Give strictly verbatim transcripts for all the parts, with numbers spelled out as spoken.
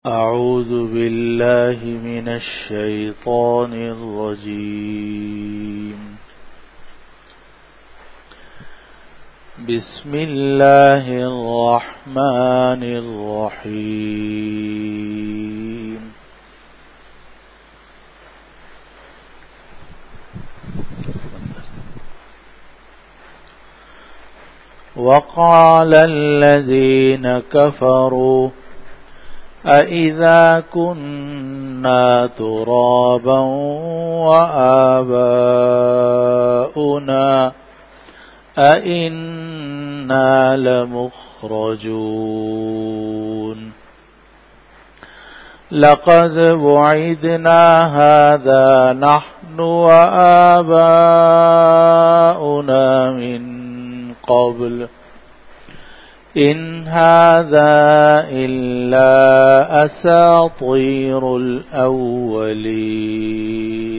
أعوذ بالله من الشيطان الرجيم. بسم الله الرحمن الرحيم. وقال الذين كفروا أَإِذَا كُنَّا تُرَابًا وَآبَاؤُنَا أَإِنَّا لَمُخْرَجُونَ لَقَدْ وُعِدْنَا هَذَا نَحْنُ وَآبَاؤُنَا مِنْ قَبْلُ إِنْ هَذَا إِلَّا أَسَاطِيرُ الْأَوَّلِينَ.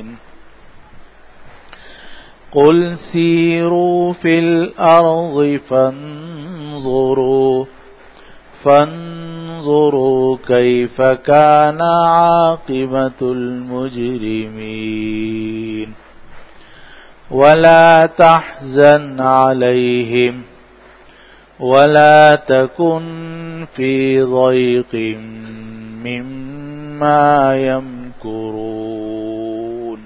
قُلْ سِيرُوا فِي الْأَرْضِ فَانظُرُوا فَانظُرُوا كَيْفَ كَانَ عَاقِبَةُ الْمُجْرِمِينَ. وَلَا تَحْزَنْ عَلَيْهِمْ وَلَا تَكُنْ فِي ضَيْقٍ مِّمَّا يَمْكُرُونَ.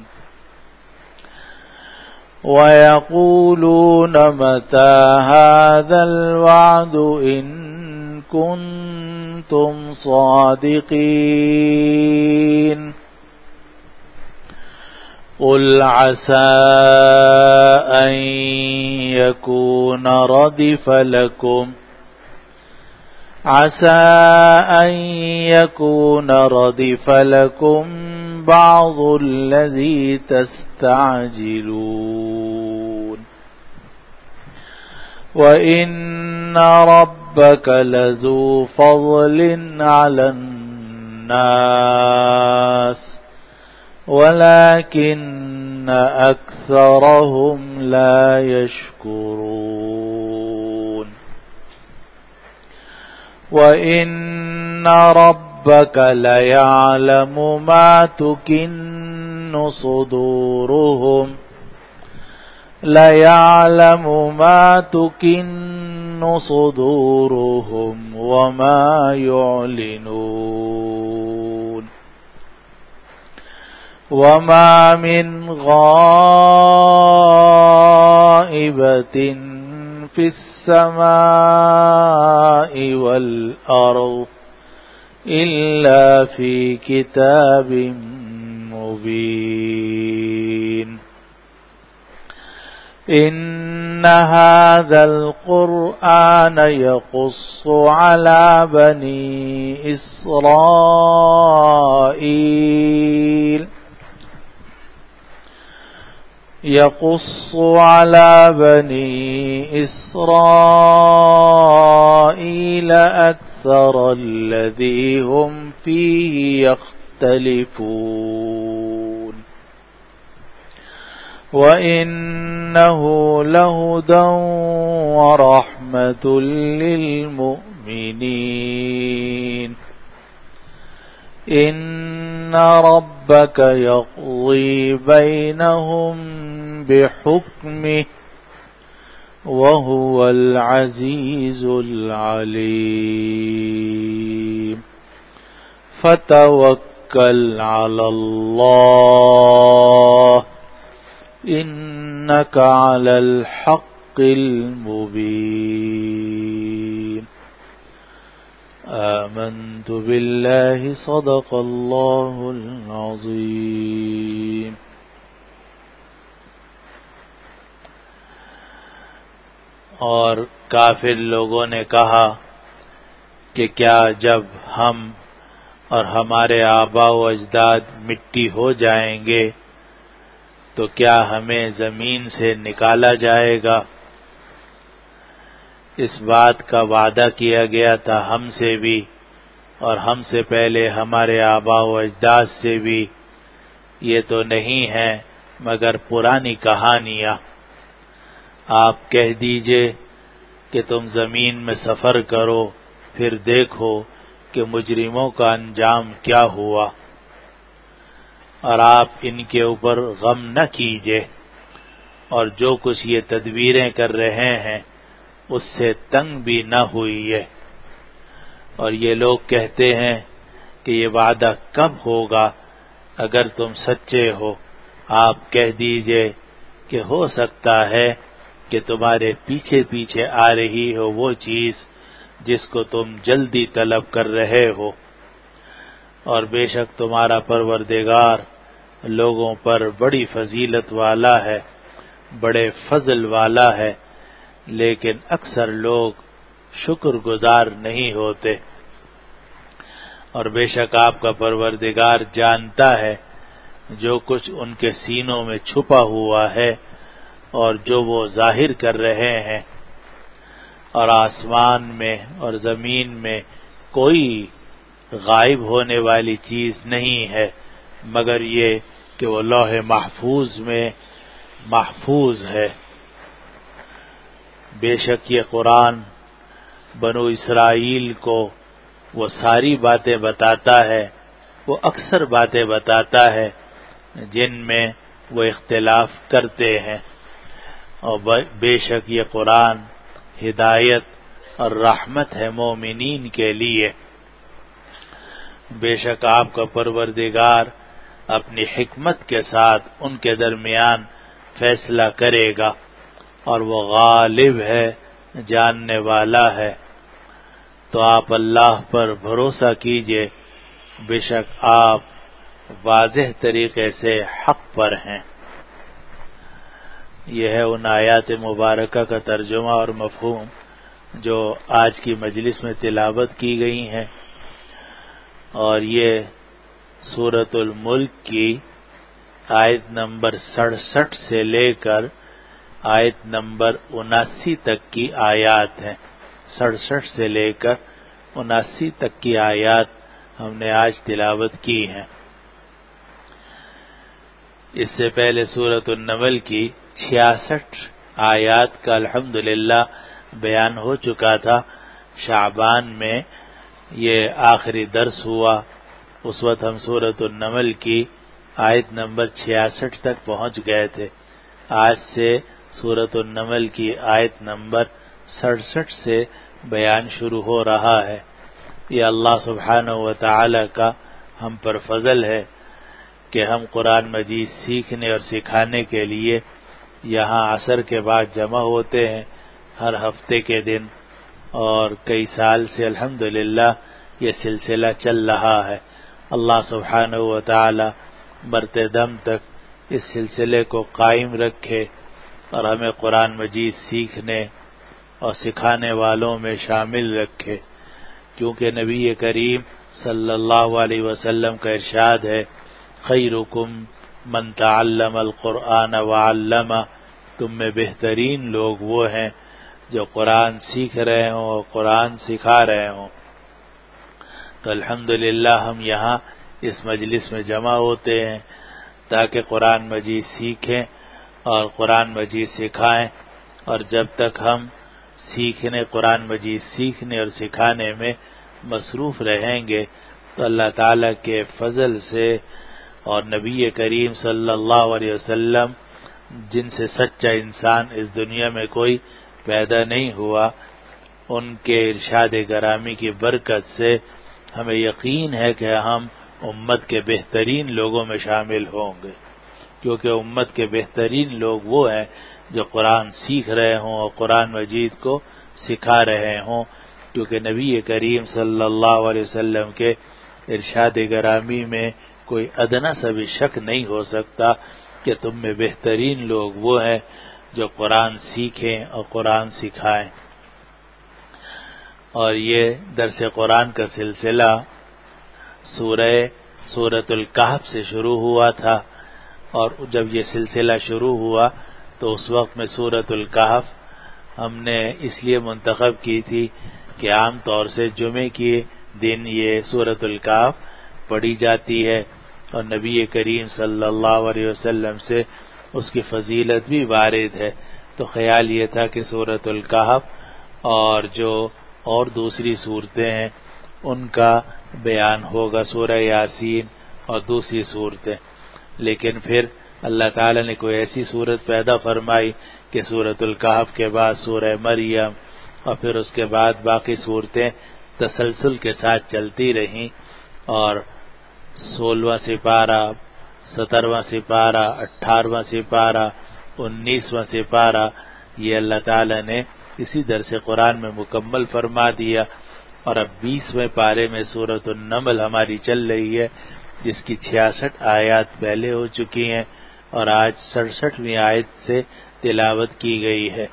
وَيَقُولُونَ مَتَى هَذَا الْوَعْدُ إِن كُنتُمْ صَادِقِينَ. قُلْ عَسَىٰ أَن يَكُونَ رَدِفَ لَكُمْ عَسَىٰ أَن يَكُونَ رَدِفَ لَكُمْ بَعْضُ الَّذِي تَسْتَعْجِلُونَ. وَإِنَّ رَبَّكَ لَذُو فَضْلٍ عَلَى النَّاسِ وَلَكِنَّ أَكْثَرَهُمْ لَا يَشْكُرُونَ. وَإِنَّ رَبَّكَ لَيَعْلَمُ مَا تُكِنُّ صُدُورُهُمْ لَيَعْلَمُ مَا تُكِنُّ صُدُورُهُمْ وَمَا يُعْلِنُونَ. وَمَا مِنْ غَائِبَةٍ فِي السَّمَاءِ وَالْأَرْضِ إِلَّا فِي كِتَابٍ مُبِينٍ. إِنَّ هَذَا الْقُرْآنَ يَقُصُّ عَلَى بَنِي إِسْرَائِيلَ يَقُصُّ عَلَى بَنِي إِسْرَائِيلَ أَكْثَرَ الَّذِي هُمْ فِيهِ يَخْتَلِفُونَ. وَإِنَّهُ لَهُدًى وَرَحْمَةٌ لِّلْمُؤْمِنِينَ. إِنَّ رَبَّكَ يَقْضِي بَيْنَهُم بِحُكْمِهِ وَهُوَ الْعَزِيزُ الْعَلِيمُ. فَتَوَكَّلْ عَلَى اللَّهِ إِنَّكَ عَلَى الْحَقِّ الْمُبِينِ. آمنت بالله صدق اللہ العظیم. اور کافر لوگوں نے کہا کہ کیا جب ہم اور ہمارے آباء و اجداد مٹی ہو جائیں گے تو کیا ہمیں زمین سے نکالا جائے گا؟ اس بات کا وعدہ کیا گیا تھا ہم سے بھی اور ہم سے پہلے ہمارے آباء و اجداد سے بھی. یہ تو نہیں ہے مگر پرانی کہانیاں. آپ کہہ دیجئے کہ تم زمین میں سفر کرو پھر دیکھو کہ مجرموں کا انجام کیا ہوا، اور آپ ان کے اوپر غم نہ کیجیے، اور جو کچھ یہ تدبیریں کر رہے ہیں اس سے تنگ بھی نہ ہوئیے۔ اور یہ لوگ کہتے ہیں کہ یہ وعدہ کب ہوگا؟ اگر تم سچے ہو آپ کہہ دیجئے کہ ہو سکتا ہے کہ تمہارے پیچھے پیچھے آ رہی ہو وہ چیز جس کو تم جلدی طلب کر رہے ہو، اور بے شک تمہارا پروردگار لوگوں پر بڑی فضیلت والا ہے، بڑے فضل والا ہے، لیکن اکثر لوگ شکر گزار نہیں ہوتے۔ اور بے شک آپ کا پروردگار جانتا ہے جو کچھ ان کے سینوں میں چھپا ہوا ہے اور جو وہ ظاہر کر رہے ہیں، اور آسمان میں اور زمین میں کوئی غائب ہونے والی چیز نہیں ہے مگر یہ کہ وہ لوح محفوظ میں محفوظ ہے۔ بے شک یہ قرآن بنو اسرائیل کو وہ ساری باتیں بتاتا ہے، وہ اکثر باتیں بتاتا ہے جن میں وہ اختلاف کرتے ہیں، اور بے شک یہ قرآن ہدایت اور رحمت ہے مومنین کے لیے۔ بے شک آپ کا پروردگار اپنی حکمت کے ساتھ ان کے درمیان فیصلہ کرے گا، اور وہ غالب ہے، جاننے والا ہے۔ تو آپ اللہ پر بھروسہ کیجئے، بے شک آپ واضح طریقے سے حق پر ہیں۔ یہ ہے ان آیات مبارکہ کا ترجمہ اور مفہوم جو آج کی مجلس میں تلاوت کی گئی ہیں، اور یہ سورۃ الملک کی آیت نمبر سڑسٹھ سے لے کر آیت نمبر اناسی تک کی آیات ہیں۔ سڑسٹھ سے لے کر اناسی تک کی آیات ہم نے آج تلاوت کی ہیں۔ اس سے پہلے سورۃ النمل کی چھیاسٹھ آیات کا الحمدللہ بیان ہو چکا تھا۔ شعبان میں یہ آخری درس ہوا، اس وقت ہم سورۃ النمل کی آیت نمبر چھیاسٹھ تک پہنچ گئے تھے۔ آج سے سورۃ النمل کی آیت نمبر سڑسٹھ سے بیان شروع ہو رہا ہے۔ یہ اللہ سبحانہ و تعالی کا ہم پر فضل ہے کہ ہم قرآن مجید سیکھنے اور سکھانے کے لیے یہاں عصر کے بعد جمع ہوتے ہیں ہر ہفتے کے دن، اور کئی سال سے الحمدللہ یہ سلسلہ چل رہا ہے۔ اللہ سبحانہ و تعالی مرتے دم تک اس سلسلے کو قائم رکھے اور ہمیں قرآن مجید سیکھنے اور سکھانے والوں میں شامل رکھے، کیونکہ نبی کریم صلی اللہ علیہ وسلم کا ارشاد ہے، خیرکم من تعلم القرآن وعلمہ، تم میں بہترین لوگ وہ ہیں جو قرآن سیکھ رہے ہوں اور قرآن سکھا رہے ہوں۔ تو الحمدللہ ہم یہاں اس مجلس میں جمع ہوتے ہیں تاکہ قرآن مجید سیکھیں اور قرآن مجید سکھائیں، اور جب تک ہم سیکھنے قرآن مجید سیکھنے اور سکھانے میں مصروف رہیں گے تو اللہ تعالیٰ کے فضل سے اور نبی کریم صلی اللہ علیہ وسلم جن سے سچا انسان اس دنیا میں کوئی پیدا نہیں ہوا، ان کے ارشاد گرامی کی برکت سے ہمیں یقین ہے کہ ہم امت کے بہترین لوگوں میں شامل ہوں گے، کیونکہ امت کے بہترین لوگ وہ ہیں جو قرآن سیکھ رہے ہوں اور قرآن مجید کو سکھا رہے ہوں، کیونکہ نبی کریم صلی اللہ علیہ وسلم کے ارشاد گرامی میں کوئی ادنا سا بھی شک نہیں ہو سکتا کہ تم میں بہترین لوگ وہ ہیں جو قرآن سیکھیں اور قرآن سکھائیں۔ اور یہ درس قرآن کا سلسلہ سورہ سورۃ الکہف سے شروع ہوا تھا، اور جب یہ سلسلہ شروع ہوا تو اس وقت میں سورۃ الکہف ہم نے اس لیے منتخب کی تھی کہ عام طور سے جمعے کے دن یہ سورۃ الکہف پڑھی جاتی ہے، اور نبی کریم صلی اللہ علیہ وسلم سے اس کی فضیلت بھی وارد ہے، تو خیال یہ تھا کہ سورۃ الکہف اور جو اور دوسری صورتیں ہیں ان کا بیان ہوگا سورہ یاسین اور دوسری صورتیں، لیکن پھر اللہ تعالی نے کوئی ایسی صورت پیدا فرمائی کہ سورۃ الکہف کے بعد سورہ مریم اور پھر اس کے بعد باقی صورتیں تسلسل کے ساتھ چلتی رہیں، اور سولہواں سپارہ، سترواں سپارہ، اٹھارہواں سپارہ، انیسواں سپارہ یہ اللہ تعالی نے اسی درس قرآن میں مکمل فرما دیا، اور اب بیسویں پارے میں سورۃ النمل ہماری چل رہی ہے، جس کی چھیاسٹھ آیات پہلے ہو چکی ہیں اور آج سڑسٹھویں آیت سے تلاوت کی گئی ہے۔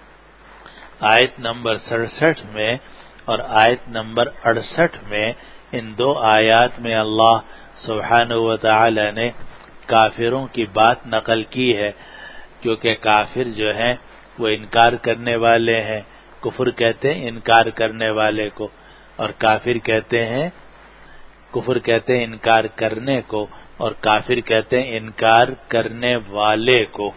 آیت نمبر سڑسٹھ میں اور آیت نمبر اڑسٹھ میں، ان دو آیات میں اللہ سبحانہ و تعالی نے کافروں کی بات نقل کی ہے، کیونکہ کافر جو ہیں وہ انکار کرنے والے ہیں، کفر کہتے ہیں انکار کرنے والے کو، اور کافر کہتے ہیں کفر کہتے ہیں انکار کرنے کو، اور کافر کہتے ہیں انکار کرنے والے کو۔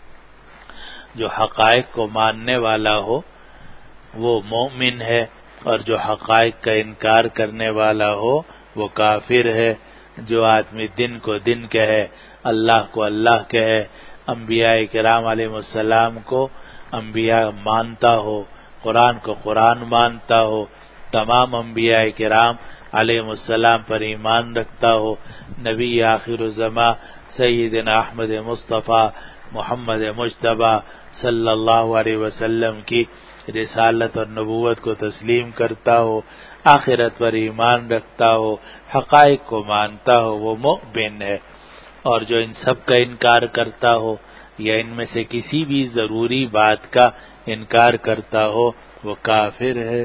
جو حقائق کو ماننے والا ہو وہ مومن ہے، اور جو حقائق کا انکار کرنے والا ہو وہ کافر ہے۔ جو آدمی دن کو دن کہے، اللہ کو اللہ کہے، انبیاء کرام علیہ السلام کو انبیاء مانتا ہو، قرآن کو قرآن مانتا ہو، تمام انبیاء کرام علیہ السلام پر ایمان رکھتا ہو، نبی آخر الزماں سیدنا احمد مصطفیٰ محمد مجتبیٰ صلی اللہ علیہ وسلم کی رسالت اور نبوت کو تسلیم کرتا ہو، آخرت پر ایمان رکھتا ہو، حقائق کو مانتا ہو، وہ مؤمن ہے۔ اور جو ان سب کا انکار کرتا ہو یا ان میں سے کسی بھی ضروری بات کا انکار کرتا ہو وہ کافر ہے۔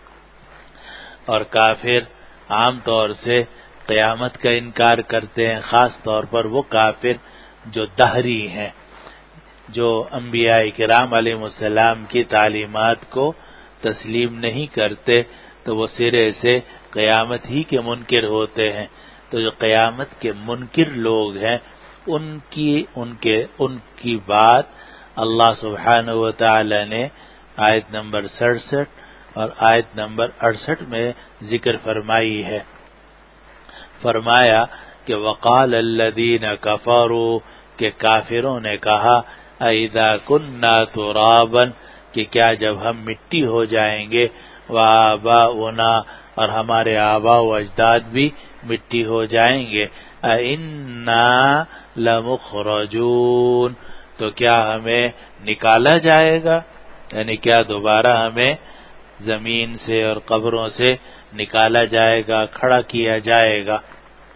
اور کافر عام طور سے قیامت کا انکار کرتے ہیں، خاص طور پر وہ کافر جو دہری ہیں، جو انبیاء کرام علیہ السلام کی تعلیمات کو تسلیم نہیں کرتے، تو وہ سرے سے قیامت ہی کے منکر ہوتے ہیں۔ تو جو قیامت کے منکر لوگ ہیں ان کی ان کے ان کی بات اللہ سبحانہ و تعالی نے آیت نمبر سڑسٹھ اور آیت نمبر اڑسٹھ میں ذکر فرمائی ہے۔ فرمایا کہ وقال الذین کفروا، کہ کافروں نے کہا اذا كنا ترابا، کہ کیا جب ہم مٹی ہو جائیں گے، وآباؤنا، اور ہمارے آباء و اجداد بھی مٹی ہو جائیں گے، اِنَّا لَمُخْرَجُونَ، تو کیا ہمیں نکالا جائے گا، یعنی کیا دوبارہ ہمیں زمین سے اور قبروں سے نکالا جائے گا، کھڑا کیا جائے گا۔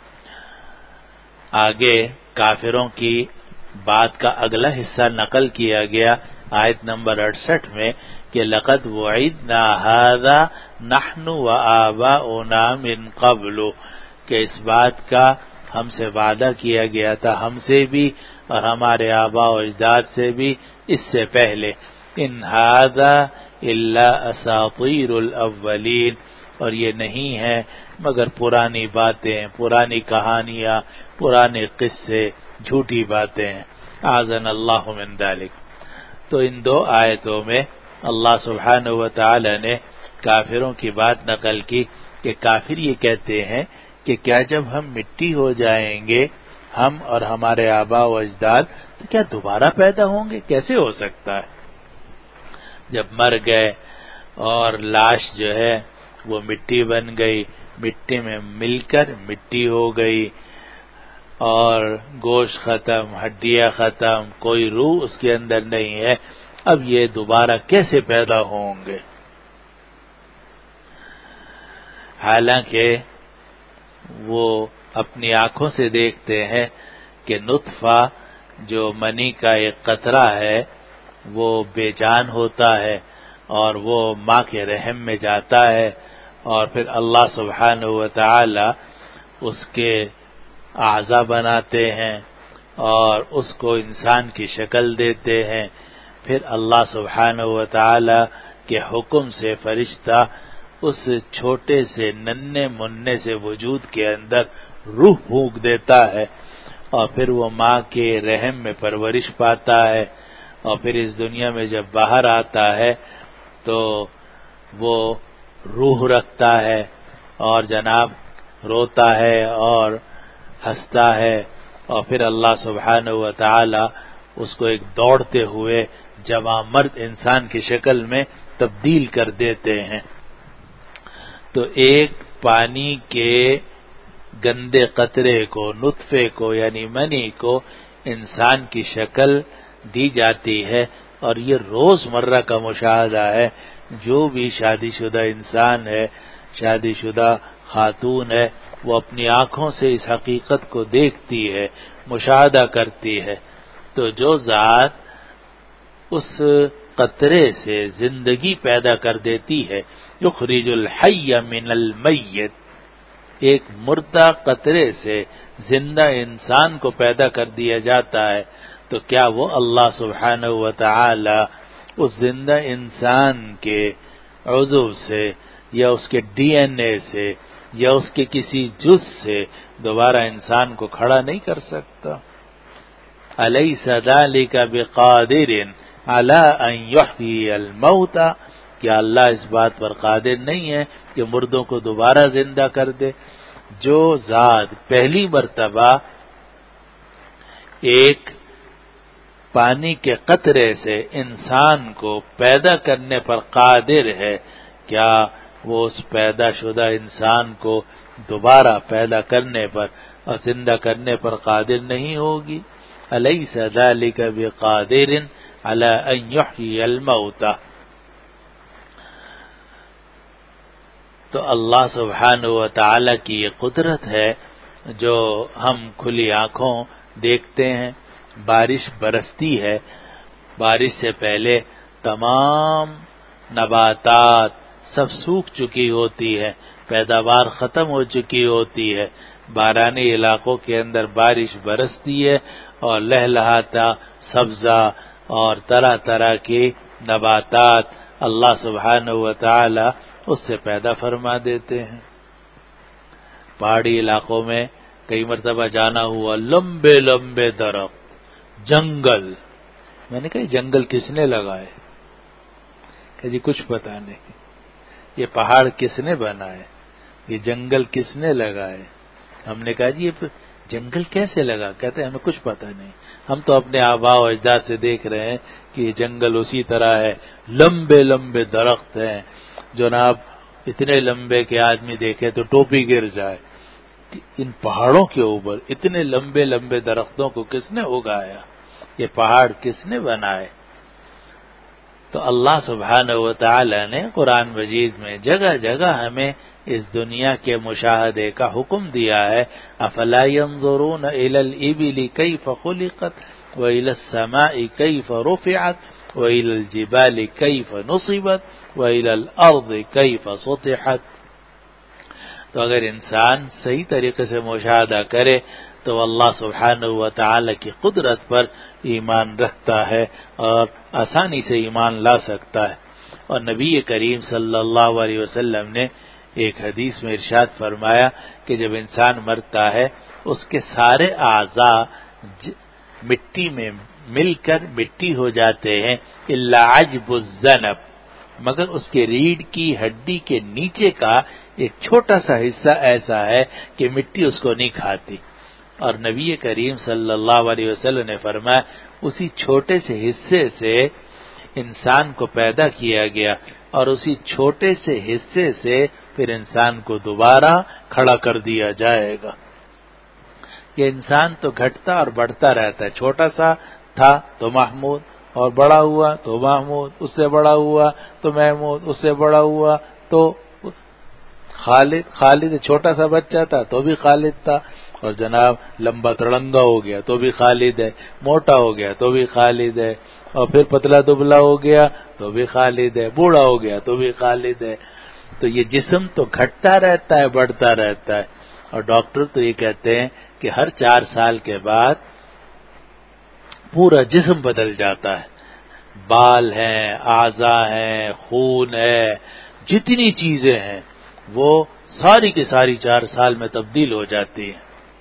آگے کافروں کی بات کا اگلا حصہ نقل کیا گیا آیت نمبر اڑسٹھ میں کہ لقد وعدنا هذا نحن وآباؤنا من قبل، کہ اس بات کا ہم سے وعدہ کیا گیا تھا، ہم سے بھی اور ہمارے آباء و اجداد سے بھی اس سے پہلے، ان هذا الا اساطیر الاولین، اور یہ نہیں ہے مگر پرانی باتیں، پرانی کہانیاں، پرانے قصے، جھوٹی باتیں ہیں۔ اعاذنا اللہ من ذلک۔ تو ان دو آیتوں میں اللہ سبحانہ و تعالی نے کافروں کی بات نقل کی کہ کافر یہ کہتے ہیں کہ کیا جب ہم مٹی ہو جائیں گے، ہم اور ہمارے آباء و اجداد، تو کیا دوبارہ پیدا ہوں گے؟ کیسے ہو سکتا ہے؟ جب مر گئے اور لاش جو ہے وہ مٹی بن گئی، مٹی میں مل کر مٹی ہو گئی، اور گوشت ختم، ہڈیاں ختم، کوئی روح اس کے اندر نہیں ہے، اب یہ دوبارہ کیسے پیدا ہوں گے؟ حالانکہ وہ اپنی آنکھوں سے دیکھتے ہیں کہ نطفہ جو منی کا ایک قطرہ ہے وہ بے جان ہوتا ہے اور وہ ماں کے رحم میں جاتا ہے، اور پھر اللہ سبحانہ و تعالی اس کے اعضا بناتے ہیں اور اس کو انسان کی شکل دیتے ہیں، پھر اللہ سبحانہ و تعالی کے حکم سے فرشتہ اس چھوٹے سے ننھے مننے سے وجود کے اندر روح پھونک دیتا ہے، اور پھر وہ ماں کے رحم میں پرورش پاتا ہے، اور پھر اس دنیا میں جب باہر آتا ہے تو وہ روح رکھتا ہے، اور جناب روتا ہے اور ہنستا ہے، اور پھر اللہ سبحانہ و تعالی اس کو ایک دوڑتے ہوئے جوان مرد انسان کی شکل میں تبدیل کر دیتے ہیں۔ تو ایک پانی کے گندے قطرے کو، نطفے کو یعنی منی کو انسان کی شکل دی جاتی ہے، اور یہ روز مرہ کا مشاہدہ ہے۔ جو بھی شادی شدہ انسان ہے، شادی شدہ خاتون ہے، وہ اپنی آنکھوں سے اس حقیقت کو دیکھتی ہے، مشاہدہ کرتی ہے۔ تو جو ذات اس قطرے سے زندگی پیدا کر دیتی ہے، یخرج الحی من المیت، ایک مردہ قطرے سے زندہ انسان کو پیدا کر دیا جاتا ہے، تو کیا وہ اللہ سبحانہ و تعالی اس زندہ انسان کے عضو سے یا اس کے ڈی این اے سے یا اس کے کسی جز سے دوبارہ انسان کو کھڑا نہیں کر سکتا؟ الیس ذلک بقادر علی ان یحیی الموتى، کیا اللہ اس بات پر قادر نہیں ہے کہ مردوں کو دوبارہ زندہ کر دے؟ جو ذات پہلی مرتبہ ایک پانی کے قطرے سے انسان کو پیدا کرنے پر قادر ہے، کیا وہ اس پیدا شدہ انسان کو دوبارہ پیدا کرنے پر اور زندہ کرنے پر قادر نہیں ہوگی؟ الیس ذلک بقادر علی ان یحیی الموتى۔ تو اللہ سبحانہ و تعالی کی یہ قدرت ہے جو ہم کھلی آنکھوں دیکھتے ہیں۔ بارش برستی ہے، بارش سے پہلے تمام نباتات سب سوکھ چکی ہوتی ہے، پیداوار ختم ہو چکی ہوتی ہے۔ بارانی علاقوں کے اندر بارش برستی ہے اور لہلہاتا سبزہ اور طرح طرح کی نباتات اللہ سبحانہ و تعالی اس سے پیدا فرما دیتے ہیں۔ پہاڑی علاقوں میں کئی مرتبہ جانا ہوا، لمبے لمبے درخت، جنگل۔ میں نے کہا یہ جنگل کس نے لگائے؟ کہ جی کچھ پتہ نہیں، یہ پہاڑ کس نے بنائے، یہ جنگل کس نے لگائے؟ ہم نے کہا جی یہ جنگل کیسے لگا؟ کہتے ہیں ہمیں کچھ پتہ نہیں، ہم تو اپنے آباء و اجداد سے دیکھ رہے ہیں کہ یہ جنگل اسی طرح ہے، لمبے لمبے درخت ہیں، جناب اتنے لمبے کہ آدمی دیکھے تو ٹوپی گر جائے۔ ان پہاڑوں کے اوپر اتنے لمبے لمبے درختوں کو کس نے اگایا؟ یہ پہاڑ کس نے بنائے؟ تو اللہ سبحانہ و تعالی نے قرآن مجید میں جگہ جگہ ہمیں اس دنیا کے مشاہدے کا حکم دیا ہے۔ افلا ينظرون الى الابل كيف خلقت والى السماء كيف رفعت والى الجبال كيف نصبت والى الارض كيف سطحت۔ تو اگر انسان صحیح طریقے سے مشاہدہ کرے تو اللہ سبحانہ و تعالی کی قدرت پر ایمان رکھتا ہے اور آسانی سے ایمان لا سکتا ہے۔ اور نبی کریم صلی اللہ علیہ وسلم نے ایک حدیث میں ارشاد فرمایا کہ جب انسان مرتا ہے اس کے سارے اعضاء مٹی میں مل کر مٹی ہو جاتے ہیں، الا عجب الذنب، مگر اس کے ریڑھ کی ہڈی کے نیچے کا ایک چھوٹا سا حصہ ایسا ہے کہ مٹی اس کو نہیں کھاتی۔ اور نبی کریم صلی اللہ علیہ وسلم نے فرمایا اسی چھوٹے سے حصے سے انسان کو پیدا کیا گیا اور اسی چھوٹے سے حصے سے پھر انسان کو دوبارہ کھڑا کر دیا جائے گا۔ یہ انسان تو گھٹتا اور بڑھتا رہتا ہے، چھوٹا سا تھا تو محمود، اور بڑا ہوا تو محمود، اس سے بڑا ہوا تو محمود، اس سے بڑا ہوا تو خالد۔ خالد چھوٹا سا بچہ تھا تو بھی خالد تھا، اور جناب لمبا تڑنگا ہو گیا تو بھی خالد ہے، موٹا ہو گیا تو بھی خالد ہے، اور پھر پتلا دبلا ہو گیا تو بھی خالد ہے، بوڑھا ہو گیا تو بھی خالد ہے۔ تو یہ جسم تو گھٹتا رہتا ہے، بڑھتا رہتا ہے، اور ڈاکٹر تو یہ کہتے ہیں کہ ہر چار سال کے بعد پورا جسم بدل جاتا ہے، بال ہیں، اعضاء ہیں، خون ہے، جتنی چیزیں ہیں وہ ساری کی ساری چار سال میں تبدیل ہو جاتی ہیں۔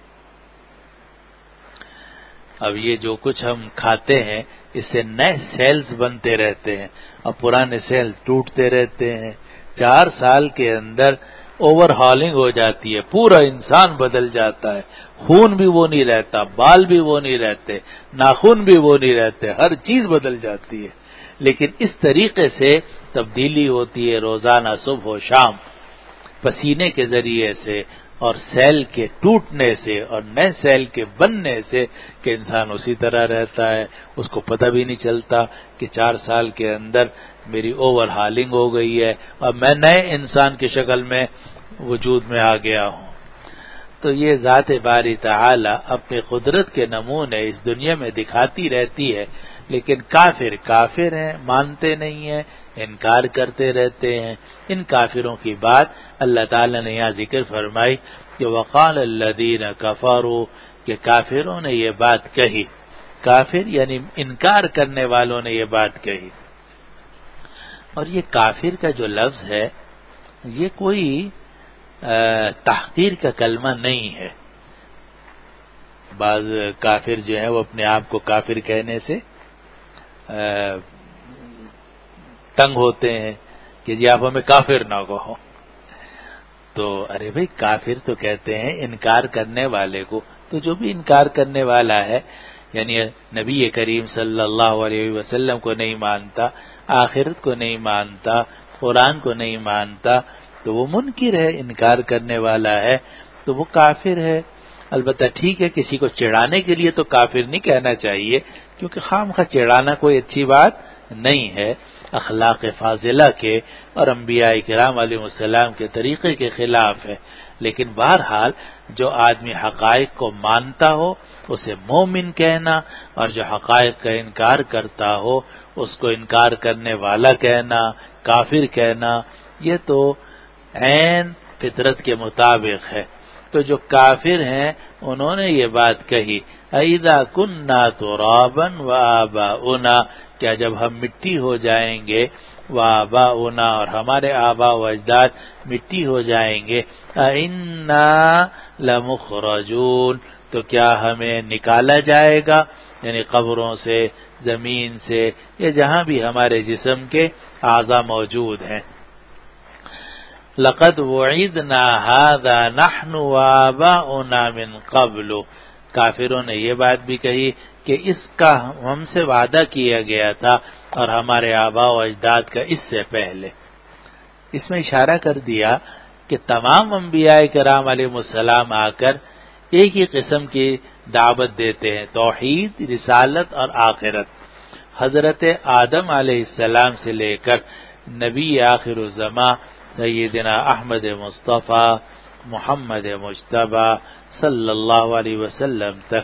اب یہ جو کچھ ہم کھاتے ہیں اس سے نئے سیلز بنتے رہتے ہیں اور پرانے سیل ٹوٹتے رہتے ہیں۔ چار سال کے اندر اوور ہالنگ ہو جاتی ہے، پورا انسان بدل جاتا ہے، خون بھی وہ نہیں رہتا، بال بھی وہ نہیں رہتے، ناخن بھی وہ نہیں رہتے، ہر چیز بدل جاتی ہے۔ لیکن اس طریقے سے تبدیلی ہوتی ہے روزانہ صبح و شام، پسینے کے ذریعے سے اور سیل کے ٹوٹنے سے اور نئے سیل کے بننے سے کہ انسان اسی طرح رہتا ہے، اس کو پتہ بھی نہیں چلتا کہ چار سال کے اندر میری اوور ہالنگ ہو گئی ہے اور میں نئے انسان کی شکل میں وجود میں آ گیا ہوں۔ تو یہ ذات باری تعالی اپنی قدرت کے نمونے اس دنیا میں دکھاتی رہتی ہے، لیکن کافر کافر ہیں، مانتے نہیں ہیں، انکار کرتے رہتے ہیں۔ ان کافروں کی بات اللہ تعالی نے یہاں ذکر فرمائی کہ وقال الذین کفروا، کہ کافروں نے یہ بات کہی، کافر یعنی انکار کرنے والوں نے یہ بات کہی۔ اور یہ کافر کا جو لفظ ہے یہ کوئی تحقیر کا کلمہ نہیں ہے۔ بعض کافر جو ہیں وہ اپنے آپ کو کافر کہنے سے تنگ ہوتے ہیں کہ جی آپ ہمیں کافر نہ کہو، تو ارے بھئی کافر تو کہتے ہیں انکار کرنے والے کو، تو جو بھی انکار کرنے والا ہے یعنی نبی کریم صلی اللہ علیہ وسلم کو نہیں مانتا، آخرت کو نہیں مانتا، قرآن کو نہیں مانتا، تو وہ منکر ہے، انکار کرنے والا ہے، تو وہ کافر ہے۔ البتہ ٹھیک ہے، کسی کو چڑھانے کے لیے تو کافر نہیں کہنا چاہیے، کیونکہ خام خواہ چڑھانا کوئی اچھی بات نہیں ہے، اخلاق فاضلہ کے اور انبیاء کرام علیہ السلام کے طریقے کے خلاف ہے۔ لیکن بہرحال جو آدمی حقائق کو مانتا ہو اسے مومن کہنا، اور جو حقائق کا انکار کرتا ہو اس کو انکار کرنے والا کہنا، کافر کہنا، یہ تو عین فطرت کے مطابق ہے۔ تو جو کافر ہیں انہوں نے یہ بات کہی، اذا کننا ترابا وآباؤنا، کیا جب ہم مٹی ہو جائیں گے، وآباؤنا اور ہمارے آباء و اجداد مٹی ہو جائیں گے، انا لمخرجون، تو کیا ہمیں نکالا جائے گا، یعنی قبروں سے، زمین سے، یا جہاں بھی ہمارے جسم کے اعضاء موجود ہیں۔ لقد وعدنا هذا نحن وآباؤنا من قبل، کافروں نے یہ بات بھی کہی کہ اس کا ہم سے وعدہ کیا گیا تھا اور ہمارے آباء و اجداد کا اس سے پہلے۔ اس میں اشارہ کر دیا کہ تمام انبیاء کرام علیہ السلام آ کر ایک ہی قسم کی دعوت دیتے ہیں، توحید، رسالت اور آخرت۔ حضرت آدم علیہ السلام سے لے کر نبی آخر الزماں سیدنا احمد مصطفیٰ محمد مجتبیٰ صلی اللہ علیہ وسلم تک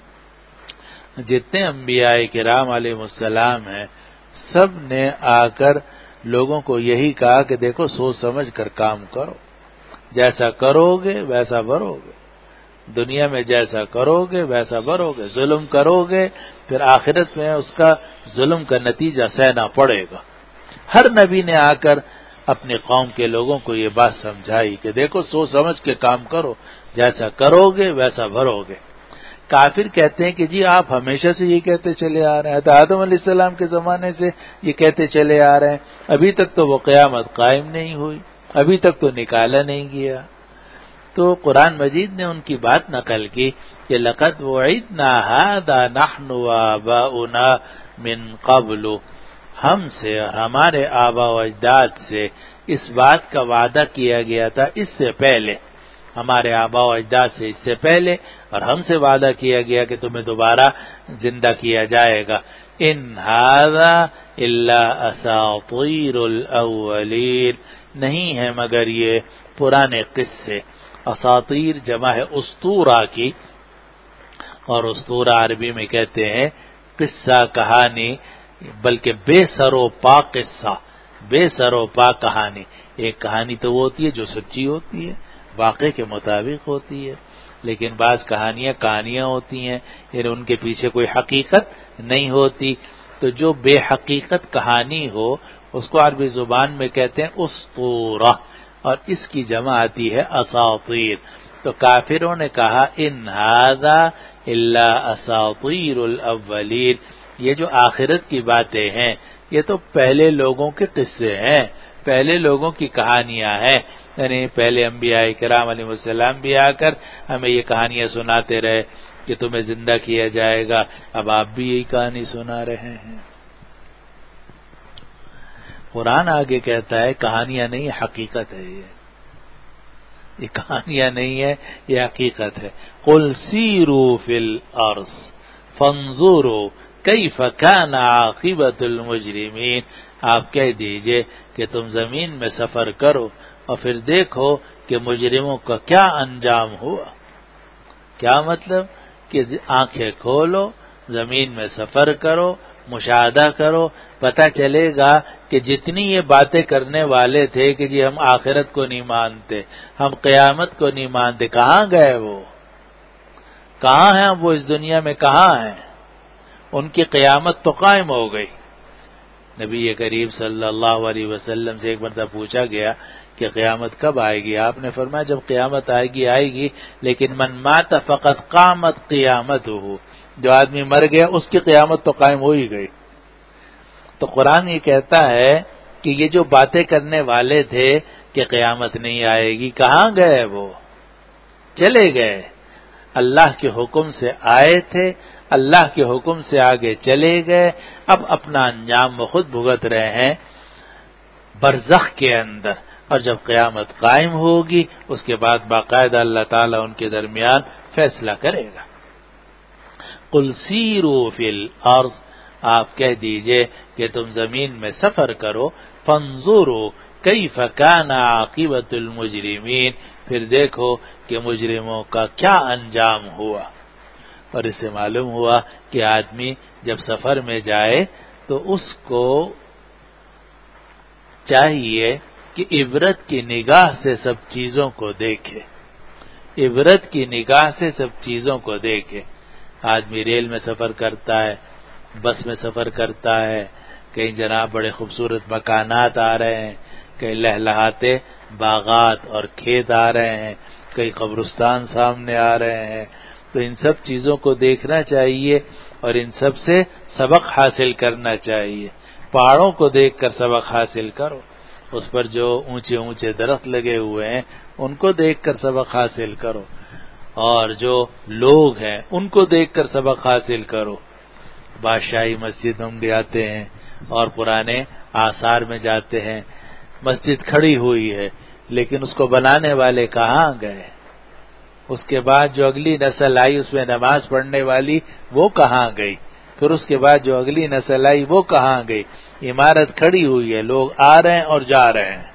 جتنے انبیاء کرام علیہ السلام ہیں، سب نے آ کر لوگوں کو یہی کہا کہ دیکھو سوچ سمجھ کر کام کرو، جیسا کرو گے ویسا بھرو گے، دنیا میں جیسا کرو گے ویسا بھرو گے، ظلم کرو گے پھر آخرت میں اس کا ظلم کا نتیجہ سہنا پڑے گا۔ ہر نبی نے آ کر اپنی قوم کے لوگوں کو یہ بات سمجھائی کہ دیکھو سوچ سمجھ کے کام کرو، جیسا کرو گے ویسا بھرو گے۔ کافر کہتے ہیں کہ جی آپ ہمیشہ سے یہ کہتے چلے آ رہے ہیں، حضرت آدم علیہ السلام کے زمانے سے یہ کہتے چلے آ رہے ہیں، ابھی تک تو وہ قیامت قائم نہیں ہوئی، ابھی تک تو نکالا نہیں گیا۔ تو قرآن مجید نے ان کی بات نقل کی کہ لقد وعدنا هذا نحن وآباؤنا من قبل، ہم سے اور ہمارے آباء و اجداد سے اس بات کا وعدہ کیا گیا تھا اس سے پہلے، ہمارے آباء و اجداد سے اس سے پہلے، اور ہم سے وعدہ کیا گیا کہ تمہیں دوبارہ زندہ کیا جائے گا۔ ان ھذا الا اساطیر الاولین، نہیں ہے مگر یہ پرانے قصے۔ اساطیر جمع ہے اسطورہ کی، اور اسطورہ عربی میں کہتے ہیں قصہ، کہانی، بلکہ بے سر و پا قصہ، بے سر و پا کہانی۔ ایک کہانی تو وہ ہوتی ہے جو سچی ہوتی ہے، واقعے کے مطابق ہوتی ہے، لیکن بعض کہانیاں کہانیاں ہوتی ہیں، یعنی ان کے پیچھے کوئی حقیقت نہیں ہوتی۔ تو جو بے حقیقت کہانی ہو اس کو عربی زبان میں کہتے ہیں اسطورہ، اور اس کی جمع آتی ہے اساطیر۔ تو کافروں نے کہا ان ھذا الا اساطیر الاولین، یہ جو آخرت کی باتیں ہیں یہ تو پہلے لوگوں کے قصے ہیں، پہلے لوگوں کی کہانیاں ہیں، یعنی پہلے انبیاء کرام علیہ السلام بھی آ کر ہمیں یہ کہانیاں سناتے رہے کہ تمہیں زندہ کیا جائے گا، اب آپ بھی یہی کہانی سنا رہے ہیں۔ قرآن آگے کہتا ہے کہانیاں نہیں، حقیقت ہے، یہ یہ کہانیاں نہیں ہے، یہ حقیقت ہے۔ قل سیروا فی الارض فانظروا کیف کان عاقبۃ المجرمین، آپ کہہ دیجئے کہ تم زمین میں سفر کرو اور پھر دیکھو کہ مجرموں کا کیا انجام ہوا۔ کیا مطلب؟ کہ آنکھیں کھولو، زمین میں سفر کرو، مشاہدہ کرو، پتہ چلے گا کہ جتنی یہ باتیں کرنے والے تھے کہ جی ہم آخرت کو نہیں مانتے، ہم قیامت کو نہیں مانتے، کہاں گئے وہ؟ کہاں ہیں وہ؟ اس دنیا میں کہاں ہیں؟ ان کی قیامت تو قائم ہو گئی۔ نبی کریم صلی اللہ علیہ وسلم سے ایک مرتبہ پوچھا گیا کہ قیامت کب آئے گی؟ آپ نے فرمایا جب قیامت آئے گی آئے گی، لیکن من مات فقط قامت قیامتہ، جو آدمی مر گیا اس کی قیامت تو قائم ہو ہی گئی۔ تو قرآن یہ کہتا ہے کہ یہ جو باتیں کرنے والے تھے کہ قیامت نہیں آئے گی، کہاں گئے وہ؟ چلے گئے، اللہ کے حکم سے آئے تھے، اللہ کے حکم سے آگے چلے گئے، اب اپنا انجام وہ خود بھگت رہے ہیں برزخ کے اندر، اور جب قیامت قائم ہوگی اس کے بعد باقاعدہ اللہ تعالیٰ ان کے درمیان فیصلہ کرے گا۔ قل سیروا فی الارض، آپ کہہ دیجئے کہ تم زمین میں سفر کرو، فانظروا کیف کان عاقبۃ المجرمین، پھر دیکھو کہ مجرموں کا کیا انجام ہوا۔ اور اس سے معلوم ہوا کہ آدمی جب سفر میں جائے تو اس کو چاہیے کہ عبرت کی نگاہ سے سب چیزوں کو دیکھے، عبرت کی نگاہ سے سب چیزوں کو دیکھے۔ آدمی ریل میں سفر کرتا ہے، بس میں سفر کرتا ہے، کہیں جناب بڑے خوبصورت مکانات آ رہے ہیں، کہیں لہلہاتے باغات اور کھیت آ رہے ہیں، کئی قبرستان سامنے آ رہے ہیں، تو ان سب چیزوں کو دیکھنا چاہیے اور ان سب سے سبق حاصل کرنا چاہیے۔ پہاڑوں کو دیکھ کر سبق حاصل کرو، اس پر جو اونچے اونچے درخت لگے ہوئے ہیں ان کو دیکھ کر سبق حاصل کرو، اور جو لوگ ہیں ان کو دیکھ کر سبق حاصل کرو۔ بادشاہی مسجد ہم بھی آتے ہیں اور پرانے آثار میں جاتے ہیں، مسجد کھڑی ہوئی ہے لیکن اس کو بنانے والے کہاں گئے؟ اس کے بعد جو اگلی نسل آئی اس میں نماز پڑھنے والی وہ کہاں گئی؟ پھر اس کے بعد جو اگلی نسل آئی وہ کہاں گئی؟ عمارت کھڑی ہوئی ہے، لوگ آ رہے ہیں اور جا رہے ہیں۔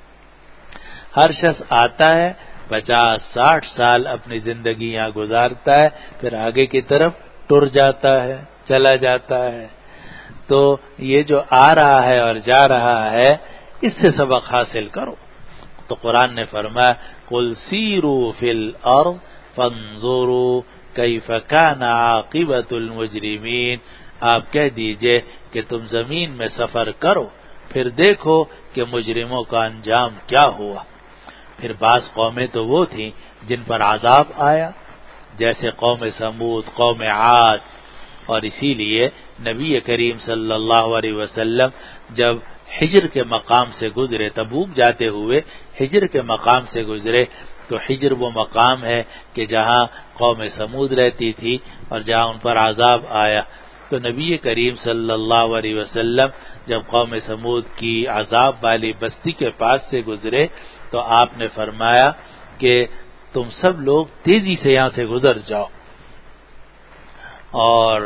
ہر شخص آتا ہے، پچاس ساٹھ سال اپنی زندگی یہاں گزارتا ہے، پھر آگے کی طرف ٹر جاتا ہے، چلا جاتا ہے۔ تو یہ جو آ رہا ہے اور جا رہا ہے اس سے سبق حاصل کرو۔ تو قرآن نے فرمایا قل سیروا فی الارض فانظروا کیف کان عاقبۃ المجرمین، آپ کہہ دیجئے کہ تم زمین میں سفر کرو پھر دیکھو کہ مجرموں کا انجام کیا ہوا۔ پھر بعض قومیں تو وہ تھیں جن پر عذاب آیا، جیسے قوم سمود، قوم عاد، اور اسی لیے نبی کریم صلی اللہ علیہ وسلم جب حجر کے مقام سے گزرے، تبوک جاتے ہوئے حجر کے مقام سے گزرے، تو حجر وہ مقام ہے کہ جہاں قوم سمود رہتی تھی اور جہاں ان پر عذاب آیا۔ تو نبی کریم صلی اللہ علیہ وسلم جب قوم سمود کی عذاب والی بستی کے پاس سے گزرے تو آپ نے فرمایا کہ تم سب لوگ تیزی سے یہاں سے گزر جاؤ اور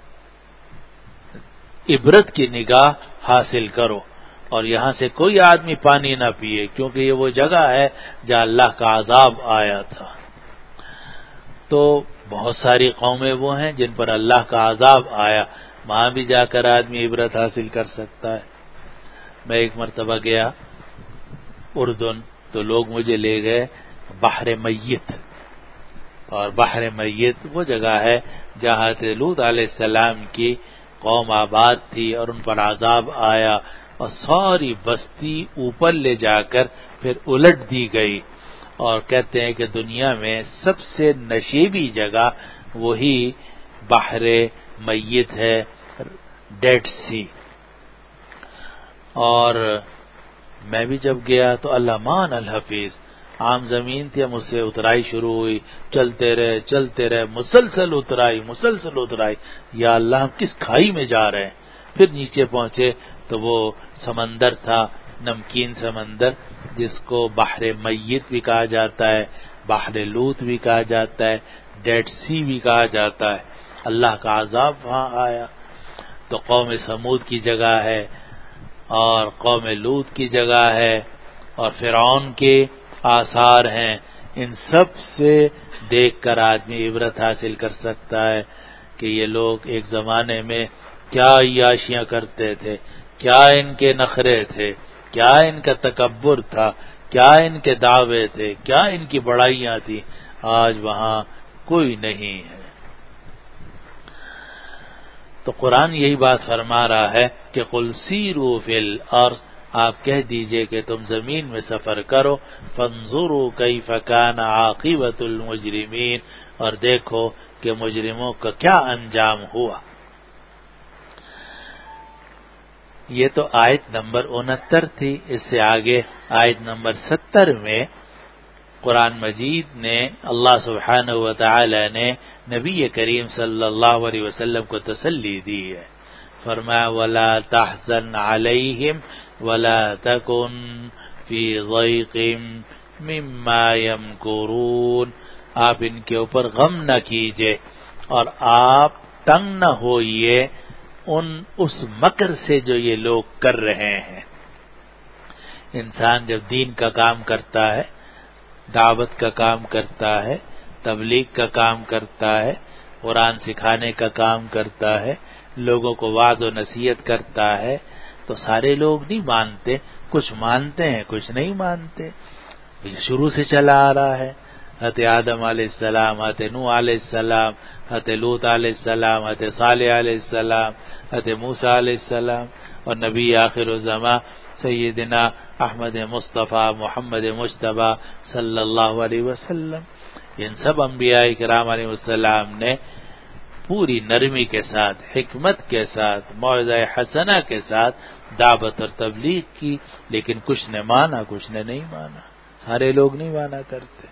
عبرت کی نگاہ حاصل کرو، اور یہاں سے کوئی آدمی پانی نہ پیے، کیونکہ یہ وہ جگہ ہے جہاں اللہ کا عذاب آیا تھا۔ تو بہت ساری قومیں وہ ہیں جن پر اللہ کا عذاب آیا، وہاں بھی جا کر آدمی عبرت حاصل کر سکتا ہے۔ میں ایک مرتبہ گیا اردن، تو لوگ مجھے لے گئے بحر میت، اور بحر میت وہ جگہ ہے جہاں لوط علیہ السلام کی قوم آباد تھی اور ان پر عذاب آیا اور ساری بستی اوپر لے جا کر پھر الٹ دی گئی، اور کہتے ہیں کہ دنیا میں سب سے نشیبی جگہ وہی بحر میت ہے، ڈیڈ سی۔ اور میں بھی جب گیا تو اللہ مان الحفیظ، عام زمین تھی، ہم اس سے اترائی شروع ہوئی، چلتے رہے چلتے رہے مسلسل اترائی مسلسل اترائی، یا اللہ ہم کس کھائی میں جا رہے ہیں۔ پھر نیچے پہنچے تو وہ سمندر تھا، نمکین سمندر، جس کو بحر میت بھی کہا جاتا ہے، بحر لوت بھی کہا جاتا ہے، ڈیڈ سی بھی کہا جاتا ہے۔ اللہ کا عذاب وہاں آیا۔ تو قوم سمود کی جگہ ہے اور قوم لوط کی جگہ ہے اور فرعون کے آثار ہیں، ان سب سے دیکھ کر آدمی عبرت حاصل کر سکتا ہے کہ یہ لوگ ایک زمانے میں کیا عیاشیاں کرتے تھے، کیا ان کے نخرے تھے، کیا ان کا تکبر تھا، کیا ان کے دعوے تھے، کیا ان کی بڑائیاں تھیں۔ آج وہاں کوئی نہیں ہے۔ تو قرآن یہی بات فرما رہا ہے کہ قل سیروا فی الارض، آپ کہہ دیجئے کہ تم زمین میں سفر کرو، فانظروا کیف کان عاقبۃ المجرمین، اور دیکھو کہ مجرموں کا کیا انجام ہوا۔ یہ تو آیت نمبر انہتر تھی۔ اس سے آگے آیت نمبر ستر میں قرآن مجید نے اللہ سبحانہ و تعالی نے نبی کریم صلی اللہ علیہ وسلم کو تسلی دی ہے، فرمایا وَلَا تَحْزَنْ عَلَيْهِمْ وَلَا تَكُنْ فِي ضَيْقٍ مِّمَّا يَمْكُرُونَ، آپ ان کے اوپر غم نہ کیجئے اور آپ تنگ نہ ہوئیے ان اس مکر سے جو یہ لوگ کر رہے ہیں۔ انسان جب دین کا کام کرتا ہے، دعوت کا کام کرتا ہے، تبلیغ کا کام کرتا ہے، قرآن سکھانے کا کام کرتا ہے، لوگوں کو وعظ و نصیحت کرتا ہے، تو سارے لوگ نہیں مانتے، کچھ مانتے ہیں کچھ نہیں مانتے۔ یہ شروع سے چلا آ رہا ہے، حضرت آدم علیہ السلام، حضرت نوح علیہ السلام، حضرت لوط علیہ السلام، حضرت صالح علیہ السلام، حضرت موسیٰ علیہ السلام، اور نبی آخر الزماں سیدنا احمد مصطفیٰ محمد مجتبیٰ صلی اللہ علیہ وسلم۔ ان سب انبیاء کرام علیہ السلام نے پوری نرمی کے ساتھ، حکمت کے ساتھ، موعظہ حسنہ کے ساتھ دعوت اور تبلیغ کی، لیکن کچھ نے مانا کچھ نے نہیں مانا، سارے لوگ نہیں مانا کرتے۔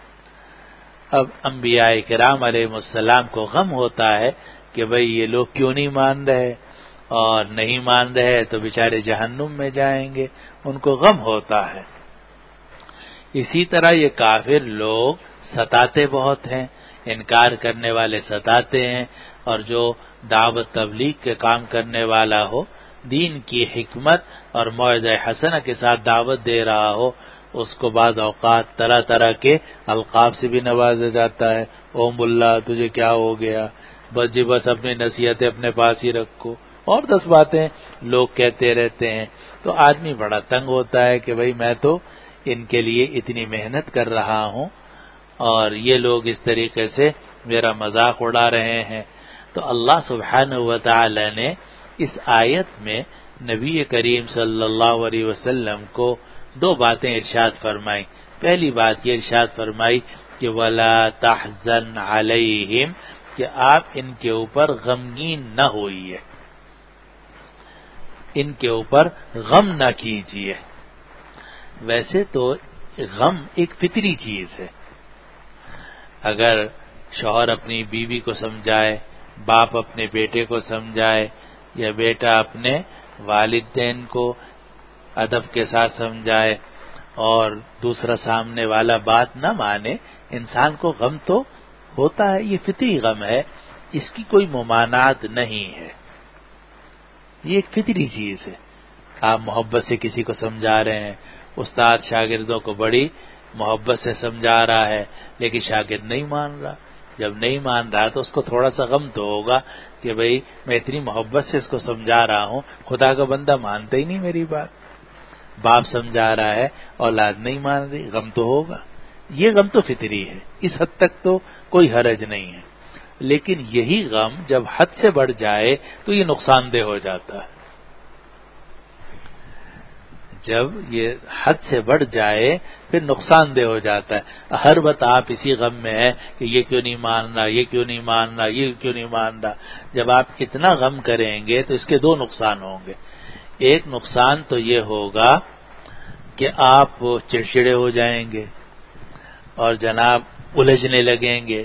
اب انبیاء کرام علیہ السلام کو غم ہوتا ہے کہ بھئی یہ لوگ کیوں نہیں مان رہے، اور نہیں مان رہے تو بیچارے جہنم میں جائیں گے، ان کو غم ہوتا ہے۔ اسی طرح یہ کافر لوگ ستاتے بہت ہیں، انکار کرنے والے ستاتے ہیں، اور جو دعوت تبلیغ کے کام کرنے والا ہو، دین کی حکمت اور موعظہ حسنہ کے ساتھ دعوت دے رہا ہو، اس کو بعض اوقات طرح طرح کے القاب سے بھی نوازا جاتا ہے۔ او ملا تجھے کیا ہو گیا، بس جی بس اپنی نصیحتیں اپنے پاس ہی رکھو، اور دس باتیں لوگ کہتے رہتے ہیں۔ تو آدمی بڑا تنگ ہوتا ہے کہ بھئی میں تو ان کے لیے اتنی محنت کر رہا ہوں اور یہ لوگ اس طریقے سے میرا مذاق اڑا رہے ہیں۔ تو اللہ سبحانہ و تعالی نے اس آیت میں نبی کریم صلی اللہ علیہ وسلم کو دو باتیں ارشاد فرمائی۔ پہلی بات یہ ارشاد فرمائی کہ وَلَا تَحْزَنْ عَلَيْهِمْ، کہ آپ ان کے اوپر غمگین نہ ہوئیے، ان کے اوپر غم نہ کیجیے۔ ویسے تو غم ایک فطری چیز ہے، اگر شوہر اپنی بیوی کو سمجھائے، باپ اپنے بیٹے کو سمجھائے، یا بیٹا اپنے والدین کو ادب کے ساتھ سمجھائے اور دوسرا سامنے والا بات نہ مانے، انسان کو غم تو ہوتا ہے، یہ فطری غم ہے، اس کی کوئی ممانعت نہیں ہے، یہ ایک فطری چیز ہے۔ آپ محبت سے کسی کو سمجھا رہے ہیں، استاد شاگردوں کو بڑی محبت سے سمجھا رہا ہے، لیکن شاگرد نہیں مان رہا۔ جب نہیں مان رہا تو اس کو تھوڑا سا غم تو ہوگا کہ بھئی میں اتنی محبت سے اس کو سمجھا رہا ہوں، خدا کا بندہ مانتا ہی نہیں میری بات۔ باپ سمجھا رہا ہے، اولاد نہیں مان رہی، غم تو ہوگا۔ یہ غم تو فطری ہے، اس حد تک تو کوئی حرج نہیں ہے، لیکن یہی غم جب حد سے بڑھ جائے تو یہ نقصان دہ ہو جاتا ہے۔ جب یہ حد سے بڑھ جائے پھر نقصان دہ ہو جاتا ہے۔ ہر وقت آپ اسی غم میں ہیں کہ یہ کیوں نہیں مان رہا، یہ کیوں نہیں مان رہا، یہ کیوں نہیں مان رہا۔ جب آپ اتنا غم کریں گے تو اس کے دو نقصان ہوں گے۔ ایک نقصان تو یہ ہوگا کہ آپ چڑچڑے ہو جائیں گے اور جناب الجھنے لگیں گے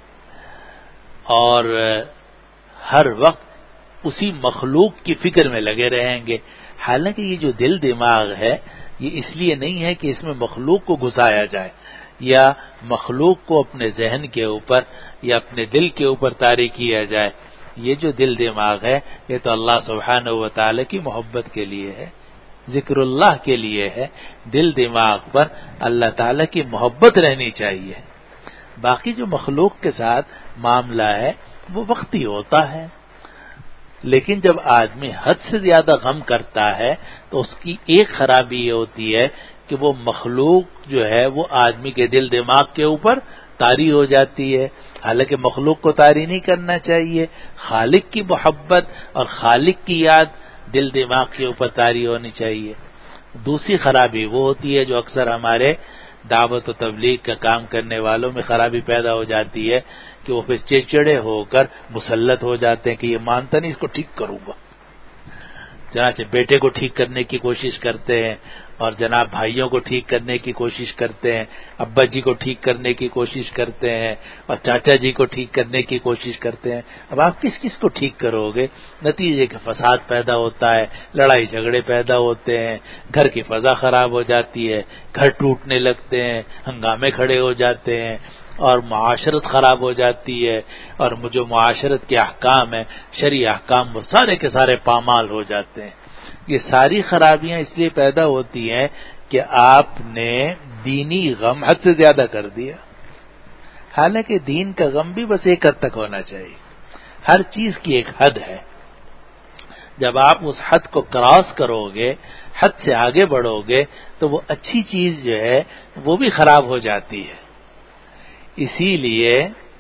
اور ہر وقت اسی مخلوق کی فکر میں لگے رہیں گے. حالانکہ یہ جو دل دماغ ہے یہ اس لیے نہیں ہے کہ اس میں مخلوق کو گھسایا جائے یا مخلوق کو اپنے ذہن کے اوپر یا اپنے دل کے اوپر طاری کیا جائے. یہ جو دل دماغ ہے یہ تو اللہ سبحانہ و تعالی کی محبت کے لیے ہے، ذکر اللہ کے لیے ہے. دل دماغ پر اللہ تعالی کی محبت رہنی چاہیے. باقی جو مخلوق کے ساتھ معاملہ ہے وہ وقتی ہوتا ہے، لیکن جب آدمی حد سے زیادہ غم کرتا ہے تو اس کی ایک خرابی یہ ہوتی ہے کہ وہ مخلوق جو ہے وہ آدمی کے دل دماغ کے اوپر طاری ہو جاتی ہے. حالانکہ مخلوق کو طاری نہیں کرنا چاہیے، خالق کی محبت اور خالق کی یاد دل دماغ کے اوپر طاری ہونی چاہیے. دوسری خرابی وہ ہوتی ہے جو اکثر ہمارے دعوت و تبلیغ کا کام کرنے والوں میں خرابی پیدا ہو جاتی ہے کہ وہ پھر چڑچڑے ہو کر مسلط ہو جاتے ہیں کہ یہ مانتا نہیں، اس کو ٹھیک کروں گا. چنانچہ بیٹے کو ٹھیک کرنے کی کوشش کرتے ہیں اور جناب بھائیوں کو ٹھیک کرنے کی کوشش کرتے ہیں، ابا جی کو ٹھیک کرنے کی کوشش کرتے ہیں اور چاچا جی کو ٹھیک کرنے کی کوشش کرتے ہیں. اب آپ کس کس کو ٹھیک کرو گے؟ نتیجے کے فساد پیدا ہوتا ہے، لڑائی جھگڑے پیدا ہوتے ہیں، گھر کی فضا خراب ہو جاتی ہے، گھر ٹوٹنے لگتے ہیں، ہنگامے کھڑے ہو جاتے ہیں اور معاشرت خراب ہو جاتی ہے، اور جو معاشرت کے احکام ہیں، شرعی احکام، وہ سارے کے سارے پامال ہو جاتے ہیں. یہ ساری خرابیاں اس لیے پیدا ہوتی ہیں کہ آپ نے دینی غم حد سے زیادہ کر دیا. حالانکہ دین کا غم بھی بس ایک حد تک ہونا چاہیے. ہر چیز کی ایک حد ہے. جب آپ اس حد کو کراس کرو گے، حد سے آگے بڑھو گے، تو وہ اچھی چیز جو ہے وہ بھی خراب ہو جاتی ہے. اسی لیے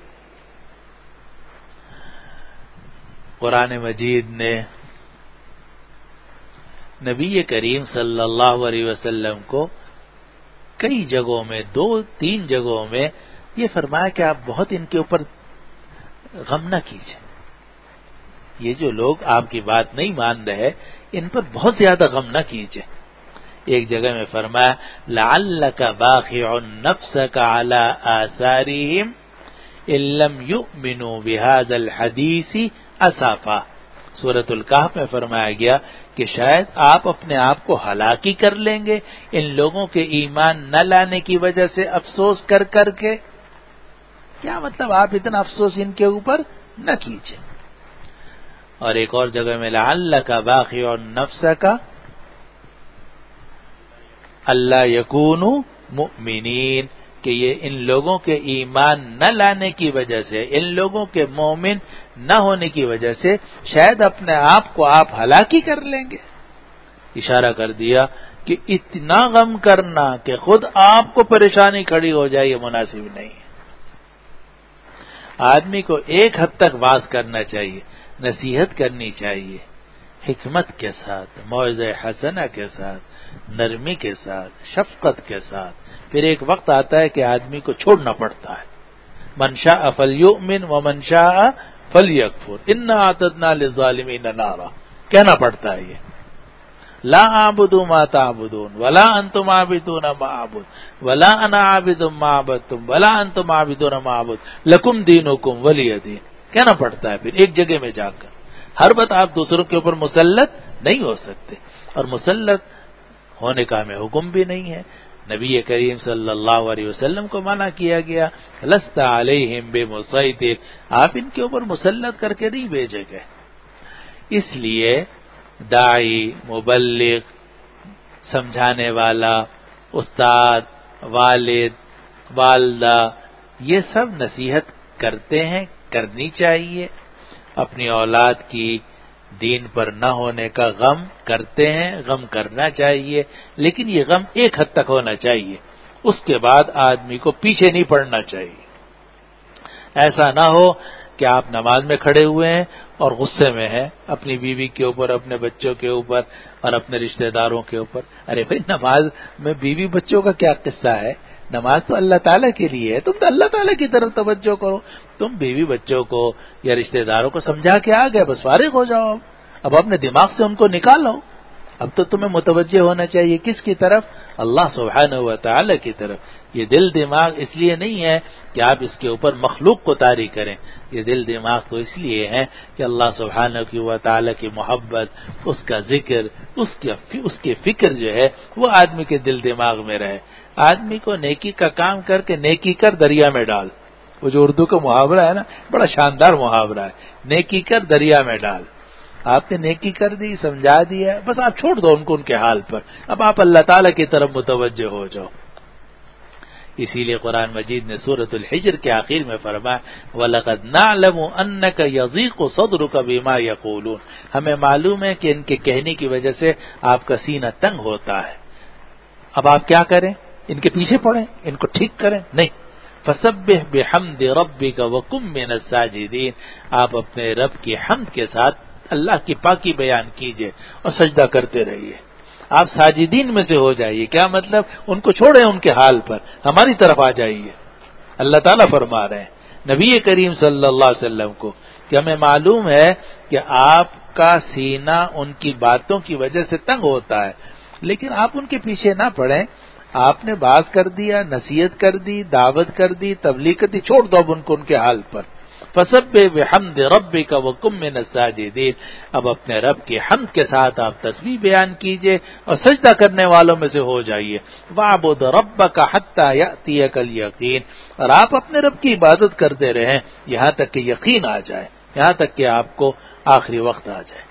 قرآن مجید نے نبی کریم صلی اللہ علیہ وسلم کو کئی جگہوں میں، دو تین جگہوں میں یہ فرمایا کہ آپ بہت ان کے اوپر غم نہ کیجیے. یہ جو لوگ آپ کی بات نہیں مان رہے ان پر بہت زیادہ غم نہ کیجیے. ایک جگہ میں فرمایا لعلک باخع نفسک علی آثارہم ان لم یؤمنوا بہذا الحدیث اسفا. سورۃ الکہف میں فرمایا گیا کہ شاید آپ اپنے آپ کو ہلاکی کر لیں گے ان لوگوں کے ایمان نہ لانے کی وجہ سے افسوس کر کر کے. کیا مطلب؟ آپ اتنا افسوس ان کے اوپر نہ کیجیے. اور ایک اور جگہ میں لعلک باخع نفسک اللہ یکونوا مؤمنین، کہ یہ ان لوگوں کے ایمان نہ لانے کی وجہ سے، ان لوگوں کے مومن نہ ہونے کی وجہ سے شاید اپنے آپ کو آپ ہلاکی کر لیں گے. اشارہ کر دیا کہ اتنا غم کرنا کہ خود آپ کو پریشانی کھڑی ہو جائے یہ مناسب نہیں ہے. آدمی کو ایک حد تک واز کرنا چاہیے، نصیحت کرنی چاہیے، حکمت کے ساتھ، موعظہ حسنہ کے ساتھ، نرمی کے ساتھ، شفقت کے ساتھ. پھر ایک وقت آتا ہے کہ آدمی کو چھوڑنا پڑتا ہے. من شاء فلیؤمن ومن شاء فلیکفر انا اعتدنا للظالمین نارا، کہنا پڑتا ہے. یہ لا اعبد ما تعبدون ولا انتم عابدون ما اعبد ولا انا عابد ما عبدتم ولا انتم عابدون ما اعبد لکم دینکم ولی دین، کہنا پڑتا ہے. پھر ایک جگہ میں جا کر ہر وقت آپ دوسروں کے اوپر مسلط نہیں ہو سکتے، اور مسلط ہونے کا ہمیں حکم بھی نہیں ہے. نبی کریم صلی اللہ علیہ وسلم کو منع کیا گیا لست علیہم بمسیطر، آپ ان کے اوپر مسلط کر کے نہیں بھیجے گئے. اس لیے داعی، مبلغ، سمجھانے والا، استاد، والد، والدہ، یہ سب نصیحت کرتے ہیں، کرنی چاہیے. اپنی اولاد کی دین پر نہ ہونے کا غم کرتے ہیں، غم کرنا چاہیے، لیکن یہ غم ایک حد تک ہونا چاہیے. اس کے بعد آدمی کو پیچھے نہیں پڑنا چاہیے. ایسا نہ ہو کہ آپ نماز میں کھڑے ہوئے ہیں اور غصے میں ہیں اپنی بیوی کے اوپر، اپنے بچوں کے اوپر اور اپنے رشتہ داروں کے اوپر. ارے بھائی، نماز میں بیوی بچوں کا کیا قصہ ہے؟ نماز تو اللہ تعالیٰ کے لیے ہے، تم تو اللہ تعالیٰ کی طرف توجہ کرو. تم بیوی بچوں کو یا رشتہ داروں کو سمجھا کے آ گئے، بس فارغ ہو جاؤ. اب اپنے دماغ سے ان کو نکالو. اب تو تمہیں متوجہ ہونا چاہیے کس کی طرف؟ اللہ سبحانہ و تعالی کی طرف. یہ دل دماغ اس لیے نہیں ہے کہ آپ اس کے اوپر مخلوق کو طاری کریں، یہ دل دماغ تو اس لیے ہے کہ اللہ سبحانہ و تعالی کی محبت، اس کا ذکر، اس کی اس کی فکر جو ہے وہ آدمی کے دل دماغ میں رہے. آدمی کو نیکی کا کام کر کے نیکی کر دریا میں ڈال، وہ جو اردو کا محاورہ ہے نا، بڑا شاندار محاورہ ہے، نیکی کر دریا میں ڈال. آپ نے نیکی کر دی، سمجھا دیا، بس آپ چھوڑ دو ان کو ان کے حال پر، اب آپ اللہ تعالی کی طرف متوجہ ہو جاؤ. اسی لیے قرآن مجید نے سورۃ الحجر کے آخر میں فرمایا وَلَقَدْ نَعْلَمُ أَنَّكَ يَضِيقُ صَدْرُكَ بِمَا يَقُولُونَ، ہمیں معلوم ہے کہ ان کے کہنے کی وجہ سے آپ کا سینہ تنگ ہوتا ہے. اب آپ کیا کریں؟ ان کے پیچھے پڑیں، ان کو ٹھیک کریں؟ نہیں. فَسَبِّحْ بِحَمْدِ رَبِّكَ وَكُن مِّنَ السَّاجِدِينَ، آپ اپنے رب کی حمد کے ساتھ اللہ کی پاکی بیان کیجئے اور سجدہ کرتے رہیے. آپ ساجدین میں سے ہو جائیے. کیا مطلب؟ ان کو چھوڑیں ان کے حال پر، ہماری طرف آ جائیے. اللہ تعالیٰ فرما رہے ہیں نبی کریم صلی اللہ علیہ وسلم کو کہ ہمیں معلوم ہے کہ آپ کا سینہ ان کی باتوں کی وجہ سے تنگ ہوتا ہے، لیکن آپ ان کے پیچھے نہ پڑیں. آپ نے باز کر دیا، نصیحت کر دی، دعوت کر دی، تبلیغ کر دی، چھوڑ دو اب ان کو ان کے حال پر. فَسَبِّحْ بِحَمْدِ رَبِّكَ وَكُن مِّنَ السَّاجِدِينَ، اب اپنے رب کی حمد کے ساتھ آپ تسبیح بیان کیجئے اور سجدہ کرنے والوں میں سے ہو جائیے. وَاعْبُدْ رَبَّكَ حَتَّى يَأْتِيَكَ الْيَقِينُ، اور آپ اپنے رب کی عبادت کرتے رہیں یہاں تک کہ یقین آ جائے، یہاں تک کہ آپ کو آخری وقت آ جائے.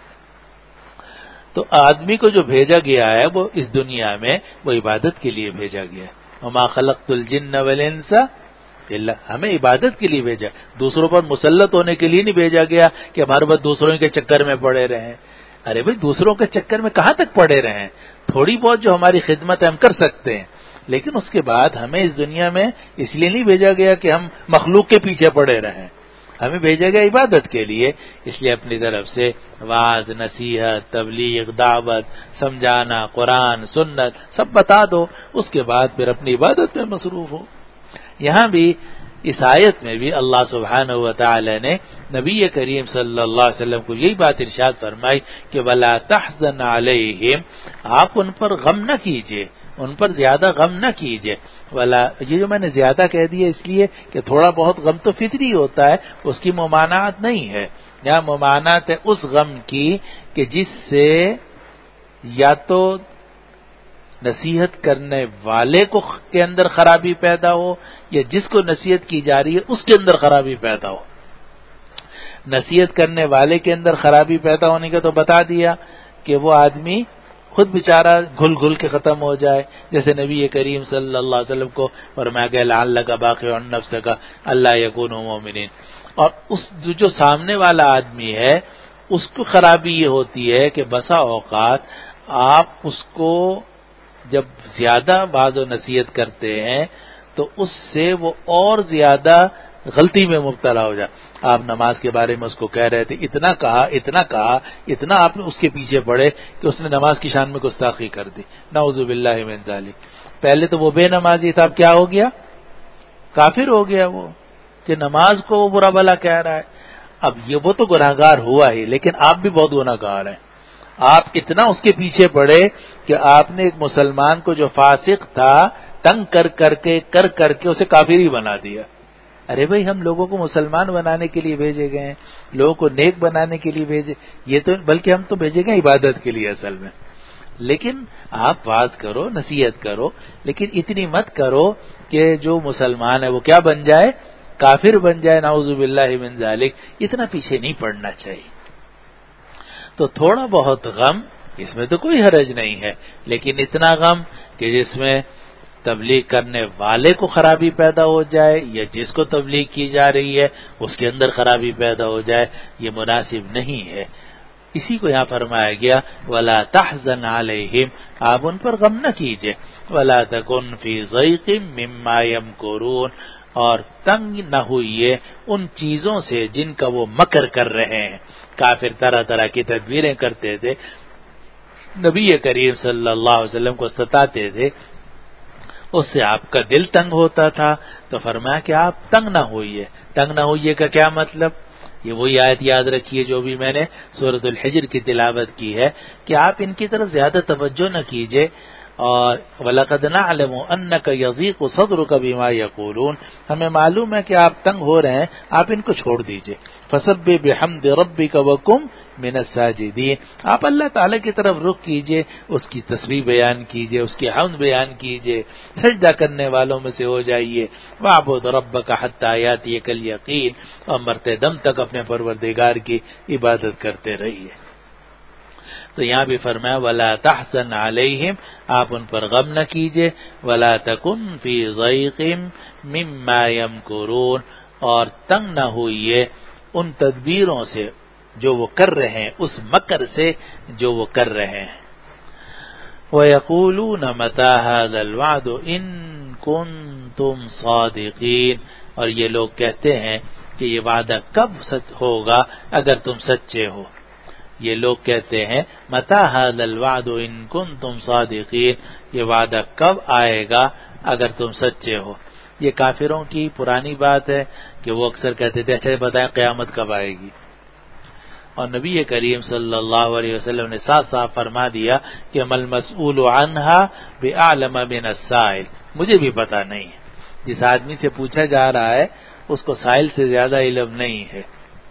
تو آدمی کو جو بھیجا گیا ہے وہ اس دنیا میں وہ عبادت کے لیے بھیجا گیا ہے. وَمَا خَلَقْتُ الْجِنَّ وَالْإِنسَ إِلَّا، ہمیں عبادت کے لیے بھیجا، دوسروں پر مسلط ہونے کے لیے نہیں بھیجا گیا کہ ہمارے بس دوسروں کے چکر میں پڑے رہیں. ارے بھائی دوسروں کے چکر میں کہاں تک پڑے رہیں؟ تھوڑی بہت جو ہماری خدمت ہم کر سکتے ہیں، لیکن اس کے بعد ہمیں اس دنیا میں اس لیے نہیں بھیجا گیا کہ ہم مخلوق کے پیچھے پڑے رہیں، ہمیں بھیجا گیا عبادت کے لیے. اس لیے اپنی طرف سے واعظ، نصیحت، تبلیغ، دعوت، سمجھانا، قرآن، سنت سب بتا دو، اس کے بعد پھر اپنی عبادت میں مصروف ہو. یہاں بھی اس آیت میں بھی اللہ سبحانہ و تعالی نے نبی کریم صلی اللہ علیہ وسلم کو یہی بات ارشاد فرمائی کہ وَلَا تَحْزَنْ عَلَيْهِمْ، آپ ان پر غم نہ کیجئے، ان پر زیادہ غم نہ کیجئے. ولا، یہ جو میں نے زیادہ کہہ دیا اس لیے کہ تھوڑا بہت غم تو فطری ہوتا ہے، اس کی ممانعت نہیں ہے. یہاں ممانعت ہے اس غم کی کہ جس سے یا تو نصیحت کرنے والے کو کے اندر خرابی پیدا ہو یا جس کو نصیحت کی جا رہی ہے اس کے اندر خرابی پیدا ہو. نصیحت کرنے والے کے اندر خرابی پیدا ہونے کا تو بتا دیا کہ وہ آدمی خود بیچارہ گھل گھل کے ختم ہو جائے، جیسے نبی کریم صلی اللہ علیہ وسلم کو فرمایا گیا لعلک باقع نفسک الا یکونوا مؤمنین. اور اس جو سامنے والا آدمی ہے اس کو خرابی یہ ہوتی ہے کہ بسا اوقات آپ اس کو جب زیادہ باز و نصیحت کرتے ہیں تو اس سے وہ اور زیادہ غلطی میں مبتلا ہو جائے. آپ نماز کے بارے میں اس کو کہہ رہے تھے، اتنا کہا اتنا کہا اتنا آپ نے اس کے پیچھے پڑے کہ اس نے نماز کی شان میں گستاخی کر دی. نعوذ باللہ من ذالک. پہلے تو وہ بے نمازی تھا، اب کیا ہو گیا؟ کافر ہو گیا وہ، کہ نماز کو وہ برا بھلا کہہ رہا ہے. اب یہ وہ تو گناہگار ہوا ہی، لیکن آپ بھی بہت گناہگار ہیں. آپ اتنا اس کے پیچھے پڑے کہ آپ نے ایک مسلمان کو جو فاسق تھا تنگ کر کر کے کر کر کے اسے کافر ہی بنا دیا. ارے بھائی ہم لوگوں کو مسلمان بنانے کے لیے بھیجے گئے ہیں، لوگوں کو نیک بنانے کے لیے بھیجے، یہ تو بلکہ ہم تو بھیجے گئے عبادت کے لیے اصل میں. لیکن آپ واز کرو، نصیحت کرو، لیکن اتنی مت کرو کہ جو مسلمان ہے وہ کیا بن جائے؟ کافر بن جائے. نعوذ باللہ من ذالک. اتنا پیچھے نہیں پڑنا چاہیے. تو تھوڑا بہت غم اس میں تو کوئی حرج نہیں ہے، لیکن اتنا غم کہ جس میں تبلیغ کرنے والے کو خرابی پیدا ہو جائے یا جس کو تبلیغ کی جا رہی ہے اس کے اندر خرابی پیدا ہو جائے، یہ مناسب نہیں ہے. اسی کو یہاں فرمایا گیا وَلَا تَحْزَنْ عَلَيْهِمْ، آپ ان پر غم نہ کیجئے. وَلَا تَكُنْ فِي ضَيْقٍ مِّمَّا يَمْكُرُونَ، اور تنگ نہ ہوئیے ان چیزوں سے جن کا وہ مکر کر رہے ہیں. کافر طرح طرح کی تدبیریں کرتے تھے، نبی کریم صلی اللہ علیہ وسلم کو ستاتے تھے، اس سے آپ کا دل تنگ ہوتا تھا. تو فرمایا کہ آپ تنگ نہ ہوئیے. تنگ نہ ہوئیے کا کیا مطلب؟ یہ وہی آیت یاد رکھیے جو بھی میں نے سورۃ الحجر کی تلاوت کی ہے کہ آپ ان کی طرف زیادہ توجہ نہ کیجیے. اور وَلَقَدْ نَعْلَمُ أَنَّكَ يَضِيقُ صَدْرُكَ بِمَا يَقُولُونَ، ہمیں معلوم ہے کہ آپ تنگ ہو رہے ہیں، آپ ان کو چھوڑ دیجئے. فَسَبِّحْ بِحَمْدِ رَبِّكَ وَكُن مِّنَ السَّاجِدِينَ، آپ اللہ تعالی کی طرف رخ کیجئے، اس کی تسبیح بیان کیجئے، اس کی حمد بیان کیجئے، سجدہ کرنے والوں میں سے ہو جائیے. وَاعْبُدْ رَبَّكَ حَتَّىٰ يَأْتِيَكَ الْيَقِينُ، اور مرتے دم تک اپنے پروردگار کی عبادت کرتے رہیے. تو یہاں بھی فرمایا وَلَا تَحْزَنْ عَلَيْهِمْ، آپ ان پر غم نہ کیجئے. وَلَا تَكُنْ فِي ضَيْقٍ مِّمَّا يَمْكُرُونَ، اور تنگ نہ ہوئیے ان تدبیروں سے جو وہ کر رہے ہیں، اس مکر سے جو وہ کر رہے ہیں. وَيَقُولُونَ مَتَىٰ هَٰذَا الْوَعْدُ إِن كُنتُمْ صَادِقِينَ، اور یہ لوگ کہتے ہیں کہ یہ وعدہ کب سچ ہوگا اگر تم سچے ہو. یہ لوگ کہتے ہیں مَتَىٰ هَٰذَا الْوَعْدُ إِن كُنتُمْ صَادِقِينَ، یہ وعدہ کب آئے گا اگر تم سچے ہو. یہ کافروں کی پرانی بات ہے کہ وہ اکثر کہتے تھے اچھا بتائیں قیامت کب آئے گی. اور نبی کریم صلی اللہ علیہ وسلم نے صاف صاف فرما دیا کہ مَا الْمَسْئُولُ عَنْهَا بِأَعْلَمَ مِنَ السَّائِلِ، مجھے بھی پتہ نہیں ہے. جس آدمی سے پوچھا جا رہا ہے اس کو سائل سے زیادہ علم نہیں ہے.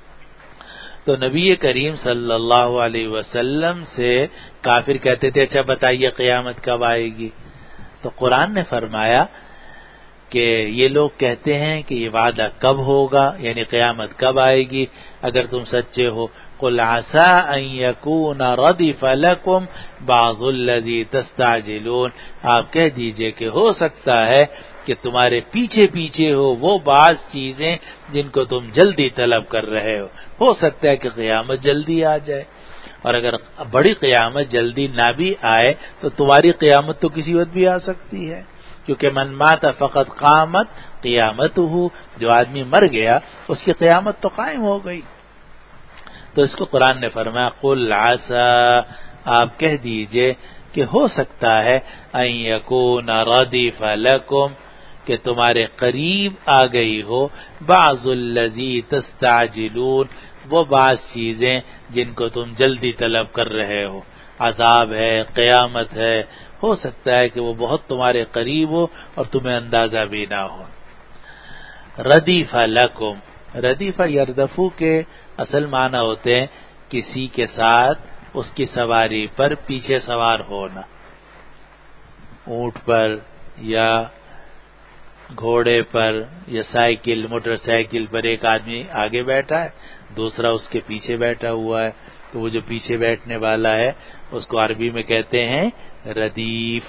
تو نبی کریم صلی اللہ علیہ وسلم سے کافر کہتے تھے اچھا بتائیے قیامت کب آئے گی. تو قرآن نے فرمایا کہ یہ لوگ کہتے ہیں کہ یہ وعدہ کب ہوگا، یعنی قیامت کب آئے گی اگر تم سچے ہو. قُلْ عَسَىٰ أَن يَكُونَ رَدِفَ لَكُمْ بَعْضُ الَّذِي تَسْتَعْجِلُونَ، آپ کہہ دیجئے کہ ہو سکتا ہے کہ تمہارے پیچھے پیچھے ہو وہ بعض چیزیں جن کو تم جلدی طلب کر رہے ہو. ہو سکتا ہے کہ قیامت جلدی آ جائے، اور اگر بڑی قیامت جلدی نہ بھی آئے تو تمہاری قیامت تو کسی وقت بھی آ سکتی ہے، کیونکہ من مات فقط قامت قیامتہ، جو آدمی مر گیا اس کی قیامت تو قائم ہو گئی. تو اس کو قرآن نے فرمایا قل عسیٰ، آپ کہہ دیجئے کہ ہو سکتا ہے ان یکون ردف لکم، کہ تمہارے قریب آ گئی ہو بعض الذی تستعجلون، وہ بعض چیزیں جن کو تم جلدی طلب کر رہے ہو. عذاب ہے، قیامت ہے، ہو سکتا ہے کہ وہ بہت تمہارے قریب ہو اور تمہیں اندازہ بھی نہ ہو. ردیف لکم، ردیف یردفو کے اصل معنی ہوتے ہیں کسی کے ساتھ اس کی سواری پر پیچھے سوار ہونا. اونٹ پر یا گھوڑے پر یا سائیکل موٹر سائیکل پر ایک آدمی آگے بیٹھا ہے، دوسرا اس کے پیچھے بیٹھا ہوا ہے، تو وہ جو پیچھے بیٹھنے والا ہے اس کو عربی میں کہتے ہیں ردیف.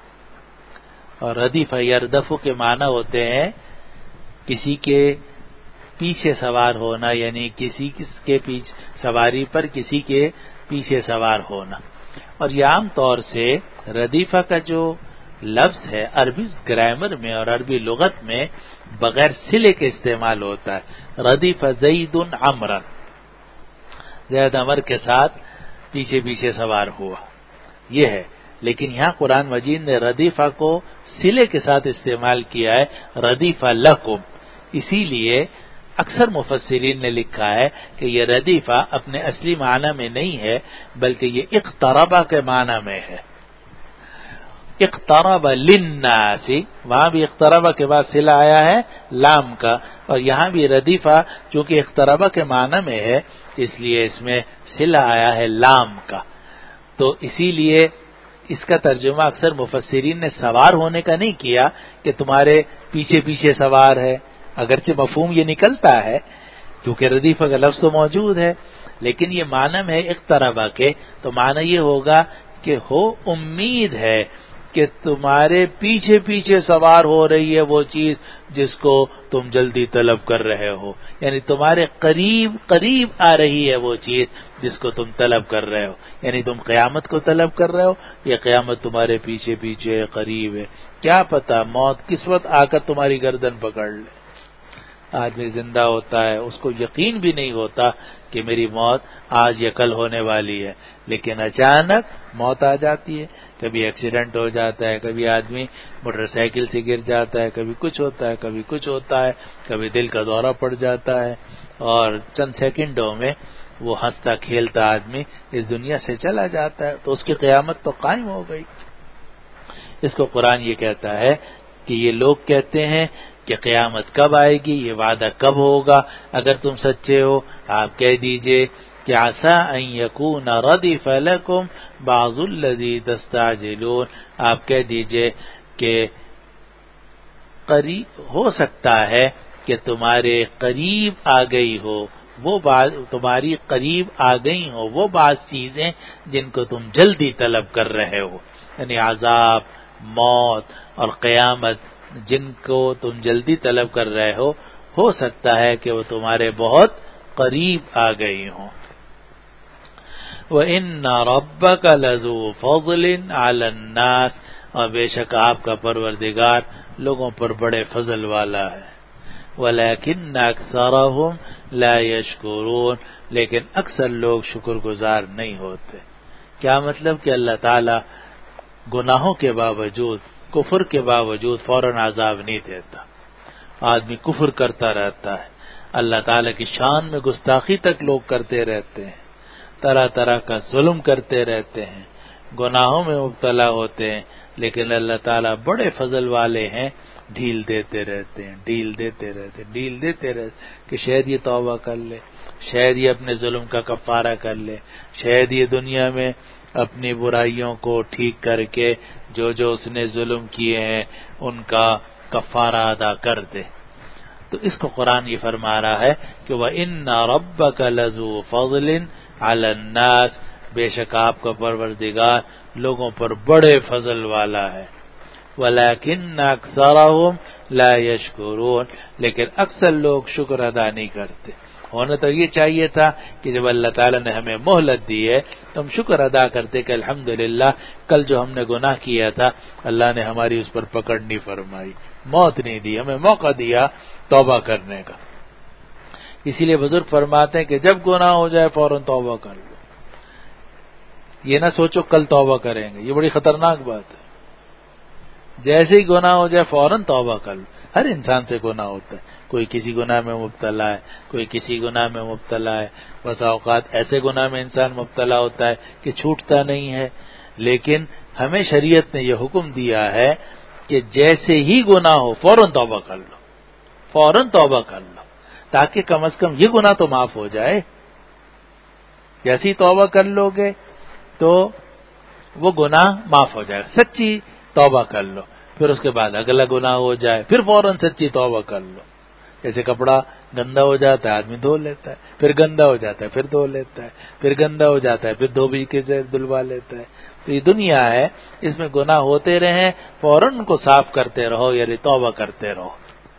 اور ردیف یردفو کے معنی ہوتے ہیں کسی کے پیچھے سوار ہونا، یعنی کسی کے پیچھے سواری پر کسی کے پیچھے سوار ہونا. اور یہ عام طور سے ردیفہ کا جو لفظ ہے عربی گرامر میں اور عربی لغت میں بغیر صلے کے استعمال ہوتا ہے. ردیف زید عمرا، زید عمر کے ساتھ پیچھے پیچھے سوار ہوا، یہ ہے. لیکن یہاں قرآن مجید نے ردیفہ کو صلے کے ساتھ استعمال کیا ہے، ردیف لکم. اسی لیے اکثر مفسرین نے لکھا ہے کہ یہ ردیفہ اپنے اصلی معنی میں نہیں ہے بلکہ یہ اقتربہ کے معنی میں ہے. اقترب للناس، وہاں بھی اقتربہ کے بعد صلہ آیا ہے لام کا، اور یہاں بھی ردیفہ چونکہ اقتربہ کے معنی میں ہے اس لیے اس میں صلہ آیا ہے لام کا. تو اسی لیے اس کا ترجمہ اکثر مفسرین نے سوار ہونے کا نہیں کیا کہ تمہارے پیچھے پیچھے سوار ہے، اگرچہ مفہوم یہ نکلتا ہے کیونکہ ردیفہ کا لفظ تو موجود ہے، لیکن یہ معنی ہے اقتربہ کے، تو معنی یہ ہوگا کہ ہو امید ہے کہ تمہارے پیچھے پیچھے سوار ہو رہی ہے وہ چیز جس کو تم جلدی طلب کر رہے ہو، یعنی تمہارے قریب قریب آ رہی ہے وہ چیز جس کو تم طلب کر رہے ہو. یعنی تم قیامت کو طلب کر رہے ہو، یہ قیامت تمہارے پیچھے پیچھے قریب ہے. کیا پتا موت کس وقت آ کر تمہاری گردن پکڑ لے. آدمی زندہ ہوتا ہے، اس کو یقین بھی نہیں ہوتا کہ میری موت آج یا کل ہونے والی ہے، لیکن اچانک موت آ جاتی ہے۔ کبھی ایکسیڈنٹ ہو جاتا ہے، کبھی آدمی موٹر سائیکل سے گر جاتا ہے، کبھی کچھ ہوتا ہے، کبھی کچھ ہوتا ہے، کبھی دل کا دورہ پڑ جاتا ہے، اور چند سیکنڈوں میں وہ ہنستا کھیلتا آدمی اس دنیا سے چلا جاتا ہے، تو اس کی قیامت تو قائم ہو گئی۔ اس کو قرآن یہ کہتا ہے کہ یہ لوگ کہتے ہیں کہ قیامت کب آئے گی، یہ وعدہ کب ہوگا، اگر تم سچے ہو آپ کہہ دیجئے کہ عسیٰ ان یکون ردف لکم بعض الذی تستعجلون، آپ کہہ دیجئے کہ قریب ہو سکتا ہے کہ تمہارے قریب آ گئی ہو وہ بات، تمہاری قریب آ گئی ہو وہ بعض چیزیں جن کو تم جلدی طلب کر رہے ہو، یعنی عذاب، موت اور قیامت جن کو تم جلدی طلب کر رہے ہو ہو سکتا ہے کہ وہ تمہارے بہت قریب آ گئی ہوں۔ وَإِنَّ رَبَّكَ لَذُو فَضْلٍ عَلَى النَّاسِ، اور بے شک آپ کا پروردگار لوگوں پر بڑے فضل والا ہے۔ وَلَكِنَّ أَكْثَرَهُمْ لَا يَشْكُرُونَ، لیکن اکثر لوگ شکر گزار نہیں ہوتے۔ کیا مطلب کہ اللہ تعالی گناہوں کے باوجود، کفر کے باوجود فوراً عذاب نہیں دیتا۔ آدمی کفر کرتا رہتا ہے، اللہ تعالی کی شان میں گستاخی تک لوگ کرتے رہتے ہیں، طرح طرح کا ظلم کرتے رہتے ہیں، گناہوں میں مبتلا ہوتے ہیں، لیکن اللہ تعالیٰ بڑے فضل والے ہیں، ڈھیل دیتے رہتے ہیں، ڈھیل دیتے رہتے ہیں، ڈھیل دیتے رہتے کہ شاید یہ توبہ کر لے، شاید یہ اپنے ظلم کا کفارہ کر لے، شاید یہ دنیا میں اپنی برائیوں کو ٹھیک کر کے جو جو اس نے ظلم کیے ہیں ان کا کفارہ ادا کر دے۔ تو اس کو قرآن یہ فرما رہا ہے کہ وَإِنَّ رَبَّكَ لَذُو فَضْلٍ عَلَى النَّاسِ، بے شک آپ کا پروردگار لوگوں پر بڑے فضل والا ہے۔ وَلَكِنَّ أَكْثَرَهُمْ لَا يَشْكُرُونَ، لیکن اکثر لوگ شکر ادا نہیں کرتے۔ ہونا تو یہ چاہیے تھا کہ جب اللہ تعالیٰ نے ہمیں مہلت دی ہے تو ہم شکر ادا کرتے کہ الحمدللہ کل جو ہم نے گناہ کیا تھا اللہ نے ہماری اس پر پکڑ نہیں فرمائی، موت نہیں دی، ہمیں موقع دیا توبہ کرنے کا۔ اسی لیے بزرگ فرماتے ہیں کہ جب گناہ ہو جائے فوراً توبہ کر لو، یہ نہ سوچو کل توبہ کریں گے، یہ بڑی خطرناک بات ہے۔ جیسے ہی گناہ ہو جائے فوراً توبہ کر لو۔ ہر انسان سے گناہ ہوتا ہے، کوئی کسی گناہ میں مبتلا ہے، کوئی کسی گناہ میں مبتلا ہے، بس اوقات ایسے گناہ میں انسان مبتلا ہوتا ہے کہ چھوٹتا نہیں ہے، لیکن ہمیں شریعت نے یہ حکم دیا ہے کہ جیسے ہی گناہ ہو فوراً توبہ کر لو، فوراً توبہ کر لو، تاکہ کم از کم یہ گناہ تو معاف ہو جائے۔ جیسی توبہ کر لو گے تو وہ گناہ معاف ہو جائے، سچی توبہ کر لو، پھر اس کے بعد اگلا گناہ ہو جائے پھر فوراً سچی توبہ کر لو۔ جیسے کپڑا گندا ہو جاتا ہے آدمی دھو لیتا ہے، پھر گندا ہو جاتا ہے پھر دھو لیتا ہے، پھر گندا ہو جاتا ہے پھر دھوبی کے سے دھلوا لیتا ہے۔ تو یہ دنیا ہے، اس میں گناہ ہوتے رہیں، فوراً ان کو صاف کرتے رہو، یعنی توبہ کرتے رہو۔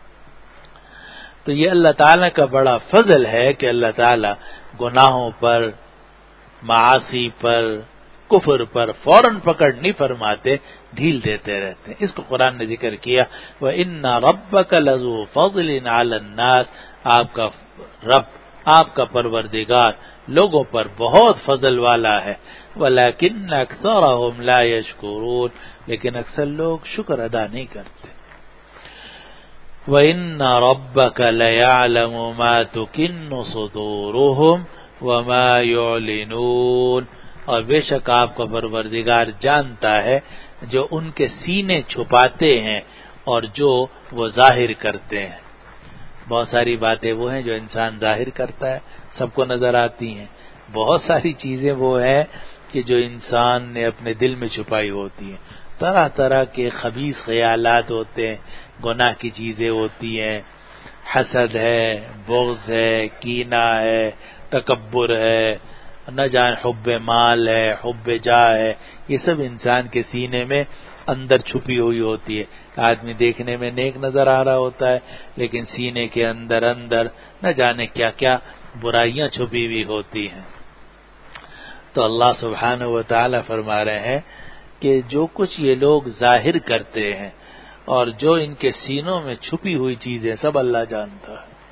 تو یہ اللہ تعالیٰ کا بڑا فضل ہے کہ اللہ تعالیٰ گناہوں پر، معاصی پر، کفر پر فوراً پکڑ نہیں فرماتے، ڈھیل دیتے رہتے ہیں۔ اس کو قرآن نے ذکر کیا وَإِنَّ رَبَّكَ لَذُو فَضْلٍ عَلَى النَّاسِ، آپ کا رب، آپ کا پروردگار لوگوں پر بہت فضل والا ہے۔ وَلَكِنَّ أَكْثَرَهُمْ لَا يَشْكُرُونَ، لیکن اکثر لوگ شکر ادا نہیں کرتے۔ وَإِنَّ رَبَّكَ لَيَعْلَمُ مَا تُكِنُّ صُدُورُهُمْ وَمَا يُعْلِنُونَ، اور بے شک آپ کا پروردگار جانتا ہے جو ان کے سینے چھپاتے ہیں اور جو وہ ظاہر کرتے ہیں۔ بہت ساری باتیں وہ ہیں جو انسان ظاہر کرتا ہے، سب کو نظر آتی ہیں، بہت ساری چیزیں وہ ہیں کہ جو انسان نے اپنے دل میں چھپائی ہوتی ہیں، طرح طرح کے خبیث خیالات ہوتے ہیں، گناہ کی چیزیں ہوتی ہیں، حسد ہے، بغض ہے، کینہ ہے، تکبر ہے، نہ جان حب مال ہے، حب جاہ ہے، یہ سب انسان کے سینے میں اندر چھپی ہوئی ہوتی ہے۔ آدمی دیکھنے میں نیک نظر آ رہا ہوتا ہے لیکن سینے کے اندر اندر نہ جانے کیا کیا برائیاں چھپی ہوئی ہوتی ہیں۔ تو اللہ سبحانہ و تعالی فرما رہے ہیں کہ جو کچھ یہ لوگ ظاہر کرتے ہیں اور جو ان کے سینوں میں چھپی ہوئی چیزیں سب اللہ جانتا ہے۔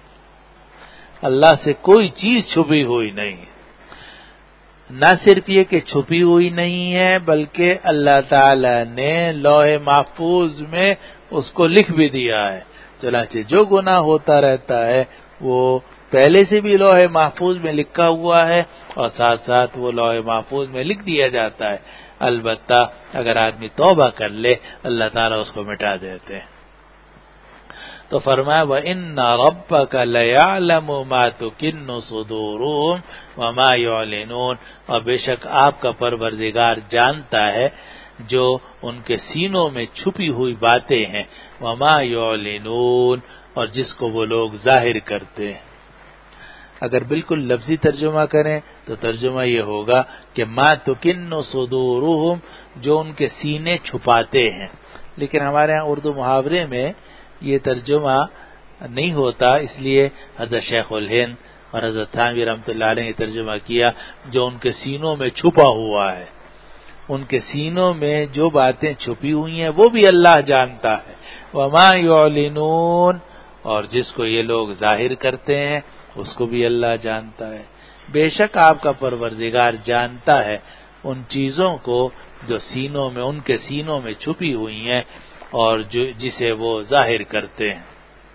اللہ سے کوئی چیز چھپی ہوئی نہیں ہے۔ نہ صرف یہ کہ چھپی ہوئی نہیں ہے بلکہ اللہ تعالی نے لوح محفوظ میں اس کو لکھ بھی دیا ہے۔ چنانچہ جو گناہ ہوتا رہتا ہے وہ پہلے سے بھی لوح محفوظ میں لکھا ہوا ہے اور ساتھ ساتھ وہ لوح محفوظ میں لکھ دیا جاتا ہے۔ البتہ اگر آدمی توبہ کر لے اللہ تعالیٰ اس کو مٹا دیتے ہیں۔ تو فرمایا وَإِنَّ رَبَّكَ لَيَعْلَمُ مَا تُكِنُّ صُدُورُهُمْ وَمَا يُعْلِنُونَ، اور بے شک آپ کا پروردگار جانتا ہے جو ان کے سینوں میں چھپی ہوئی باتیں ہیں، وَمَا يُعْلِنُونَ، اور جس کو وہ لوگ ظاہر کرتے ہیں۔ اگر بالکل لفظی ترجمہ کریں تو ترجمہ یہ ہوگا کہ ما تکن صدورہم، جو ان کے سینے چھپاتے ہیں۔ لیکن ہمارے ہاں اردو محاورے میں یہ ترجمہ نہیں ہوتا، اس لیے حضرت شیخ الہند اور حضرت تھانوی رحمۃ اللہ علیہ نے ترجمہ کیا جو ان کے سینوں میں چھپا ہوا ہے۔ ان کے سینوں میں جو باتیں چھپی ہوئی ہیں وہ بھی اللہ جانتا ہے۔ وما یعلنون، اور جس کو یہ لوگ ظاہر کرتے ہیں اس کو بھی اللہ جانتا ہے۔ بے شک آپ کا پروردگار جانتا ہے ان چیزوں کو جو سینوں میں ان کے سینوں میں چھپی ہوئی ہیں اور جو جسے وہ ظاہر کرتے ہیں۔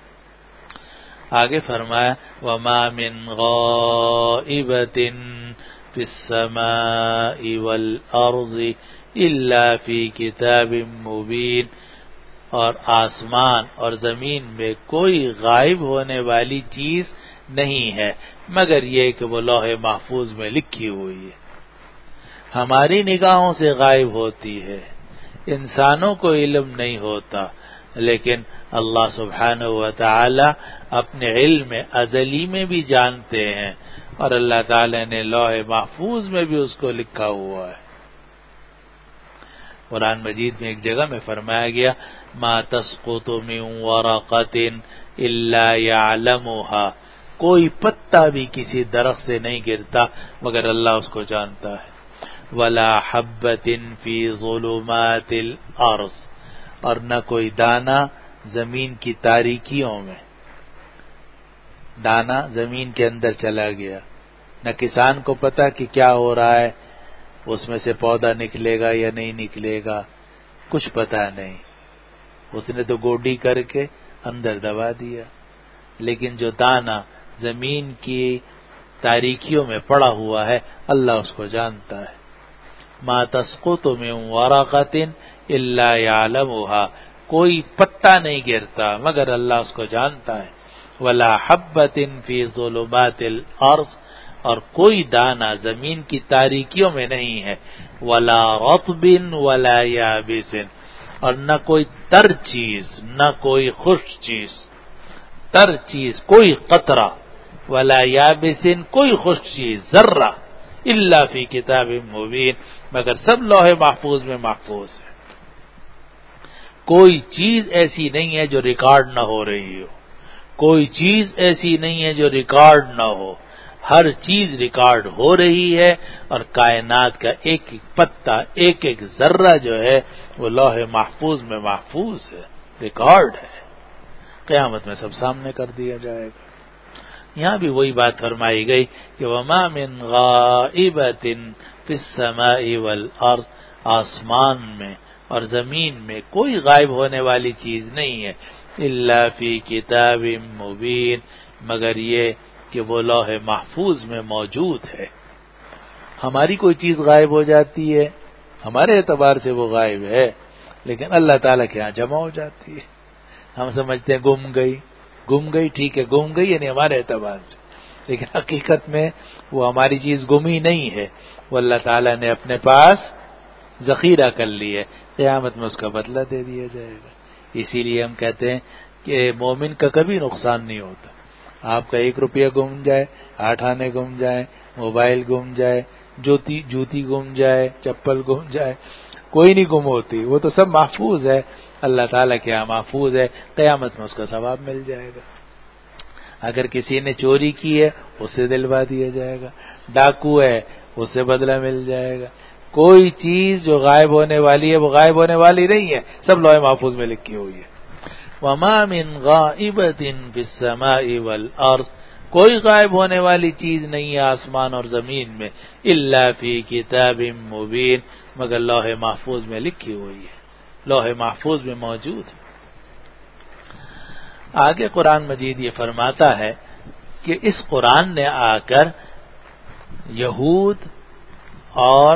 آگے فرمایا وَمَا مِنْ غَائِبَةٍ فِي السَّمَاءِ وَالْأَرْضِ إِلَّا فِي كِتَابٍ مُبِينٍ، اور آسمان اور زمین میں کوئی غائب ہونے والی چیز نہیں ہے مگر یہ کہ وہ لوح محفوظ میں لکھی ہوئی ہے۔ ہماری نگاہوں سے غائب ہوتی ہے، انسانوں کو علم نہیں ہوتا، لیکن اللہ سبحانہ و تعالی اپنے علم ازلی میں بھی جانتے ہیں اور اللہ تعالی نے لوح محفوظ میں بھی اس کو لکھا ہوا ہے۔ قرآن مجید میں ایک جگہ میں فرمایا گیا ما تسقط من ورقۃ الا يعلمها، کوئی پتا بھی کسی درخت سے نہیں گرتا مگر اللہ اس کو جانتا ہے۔ ولا حبۃ فی ظلمات الارض، اور نہ کوئی دانہ زمین کی تاریکیوں میں، دانہ زمین کے اندر چلا گیا، نہ کسان کو پتا کہ کیا ہو رہا ہے، اس میں سے پودا نکلے گا یا نہیں نکلے گا، کچھ پتا نہیں، اس نے تو گوڈی کر کے اندر دبا دیا۔ لیکن جو دانہ زمین کی تاریکیوں میں پڑا ہوا ہے اللہ اس کو جانتا ہے۔ ما تسقط من ورقۃ الا يعلمها، کوئی پتا نہیں گرتا مگر اللہ اس کو جانتا ہے۔ ولا حبۃ فی ظلمات الارض، اور کوئی دانہ زمین کی تاریکیوں میں نہیں ہے۔ ولا رطب ولا یابس، اور نہ کوئی تر چیز نہ کوئی خشک چیز، تر چیز کوئی قطرہ، ولا یابس کوئی خشک چیز ذرہ، الا فی کتاب مبین، مگر سب لوح محفوظ میں محفوظ ہے۔ کوئی چیز ایسی نہیں ہے جو ریکارڈ نہ ہو رہی ہو، کوئی چیز ایسی نہیں ہے جو ریکارڈ نہ ہو، ہر چیز ریکارڈ ہو رہی ہے، اور کائنات کا ایک ایک پتا ایک ایک ذرہ جو ہے وہ لوح محفوظ میں محفوظ ہے، ریکارڈ ہے، قیامت میں سب سامنے کر دیا جائے گا۔ یہاں بھی وہی بات فرمائی گئی کہ وَمَا مِنْ غَائِبَةٍ فِي السَّمَاءِ وَالْأَرْضِ، آسمان میں اور زمین میں کوئی غائب ہونے والی چیز نہیں ہے، إِلَّا فِي كِتَابٍ مُبِينٍ، مگر یہ کہ وہ لوح محفوظ میں موجود ہے۔ ہماری کوئی چیز غائب ہو جاتی ہے ہمارے اعتبار سے وہ غائب ہے، لیکن اللہ تعالیٰ کے ہاں جمع ہو جاتی ہے۔ ہم سمجھتے ہیں گم گئی گم گئی ٹھیک ہے، گم گئی یعنی ہمارے اعتبار سے، لیکن حقیقت میں وہ ہماری چیز گمی نہیں ہے، وہ اللہ تعالیٰ نے اپنے پاس ذخیرہ کر لی ہے، قیامت میں اس کا بدلہ دے دیا جائے گا۔ اسی لیے ہم کہتے ہیں کہ مومن کا کبھی نقصان نہیں ہوتا۔ آپ کا ایک روپیہ گم جائے، آٹھ آنے گم جائے، موبائل گم جائے، جوتی جوتی گم جائے، چپل گم جائے، کوئی نہیں گم ہوتی، وہ تو سب محفوظ ہے، اللہ تعالیٰ کے یہاں محفوظ ہے، قیامت میں اس کا ثواب مل جائے گا۔ اگر کسی نے چوری کی ہے اس سے دلوا دیا جائے گا، ڈاکو ہے اس سے بدلہ مل جائے گا۔ کوئی چیز جو غائب ہونے والی ہے وہ غائب ہونے والی نہیں ہے، سب لوح محفوظ میں لکھی ہوئی ہے۔ وَمَا مِنْ غَائِبَةٍ فِي السَّمَاءِ وَالْأَرْضِ، کوئی غائب ہونے والی چیز نہیں ہے آسمان اور زمین میں، الا فی کتاب مبین، مگر لوح محفوظ میں لکھی ہوئی ہے، لوح محفوظ میں موجود ہے۔ آگے قرآن مجید یہ فرماتا ہے کہ اس قرآن نے آ کر یہود اور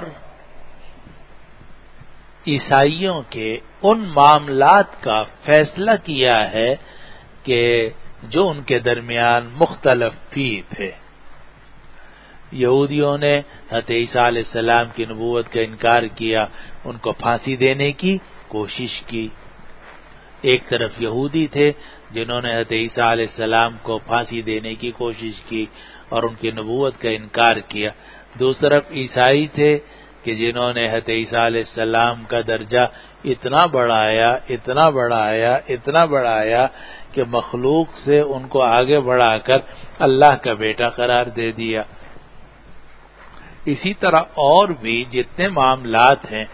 عیسائیوں کے ان معاملات کا فیصلہ کیا ہے کہ جو ان کے درمیان مختلف فی تھے۔ یہودیوں نے حضرت عیسیٰ علیہ السلام کی نبوت کا انکار کیا، ان کو پھانسی دینے کی کوشش کی۔ ایک طرف یہودی تھے جنہوں نے حضرت عیسیٰ علیہ السلام کو پھانسی دینے کی کوشش کی اور ان کی نبوت کا انکار کیا، دوسری طرف عیسائی تھے کہ جنہوں نے حضرت عیسیٰ علیہ السلام کا درجہ اتنا بڑھایا اتنا بڑھایا اتنا بڑھایا کہ مخلوق سے ان کو آگے بڑھا کر اللہ کا بیٹا قرار دے دیا۔ اسی طرح اور بھی جتنے معاملات ہیں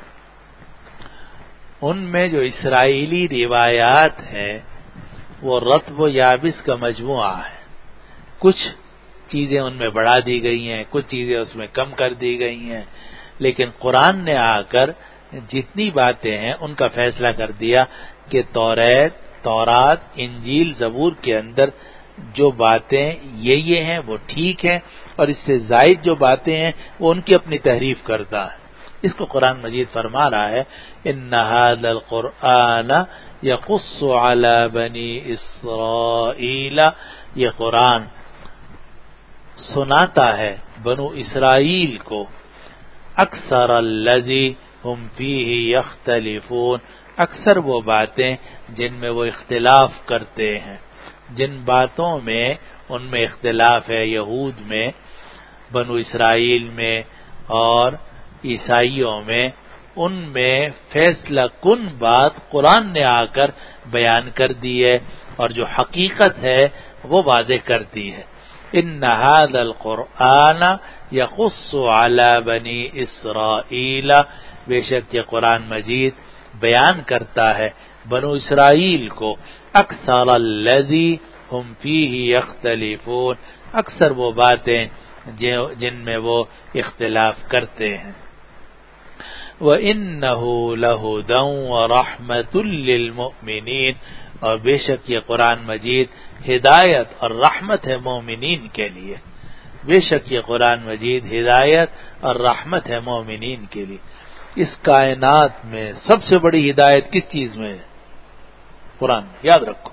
ان میں جو اسرائیلی روایات ہیں وہ رطب و یابس کا مجموعہ ہے، کچھ چیزیں ان میں بڑھا دی گئی ہیں، کچھ چیزیں اس میں کم کر دی گئی ہیں، لیکن قرآن نے آ کر جتنی باتیں ہیں ان کا فیصلہ کر دیا کہ توریت، تورات، انجیل، زبور کے اندر جو باتیں یہ یہ ہیں وہ ٹھیک ہیں، اور اس سے زائد جو باتیں ہیں وہ ان کی اپنی تحریف کرتا ہے۔ اس کو قرآن مجید فرما رہا ہے ان ھذا القرآن یقص علی بنی اسرائیل، یہ قرآن سناتا ہے بنو اسرائیل کو اکثر الذی ہم فیہ یختلفون، اکثر وہ باتیں جن میں وہ اختلاف کرتے ہیں، جن باتوں میں ان میں اختلاف ہے، یہود میں، بنو اسرائیل میں اور عیسائیوں میں، ان میں فیصلہ کن بات قرآن نے آ کر بیان کر دی ہے اور جو حقیقت ہے وہ واضح کر دی ہے۔ ان ھذا القرآن یقص علی بنی اسرائیل، بے شک یہ قرآن مجید بیان کرتا ہے بنو اسرائیل کو اکثر الذی ہم فیہ یختلفون، اکثر وہ باتیں جن میں وہ اختلاف کرتے ہیں۔ وَإِنَّهُ لَهُدًى وَرَحْمَةٌ لِّلْمُؤْمِنِينَ، اور بے شک یہ قرآن مجید ہدایت اور رحمت ہے مومنین کے لیے، بے شک یہ قرآن مجید ہدایت اور رحمت ہے مومنین کے لیے۔ اس کائنات میں سب سے بڑی ہدایت کس چیز میں ہے؟ قرآن، یاد رکھو،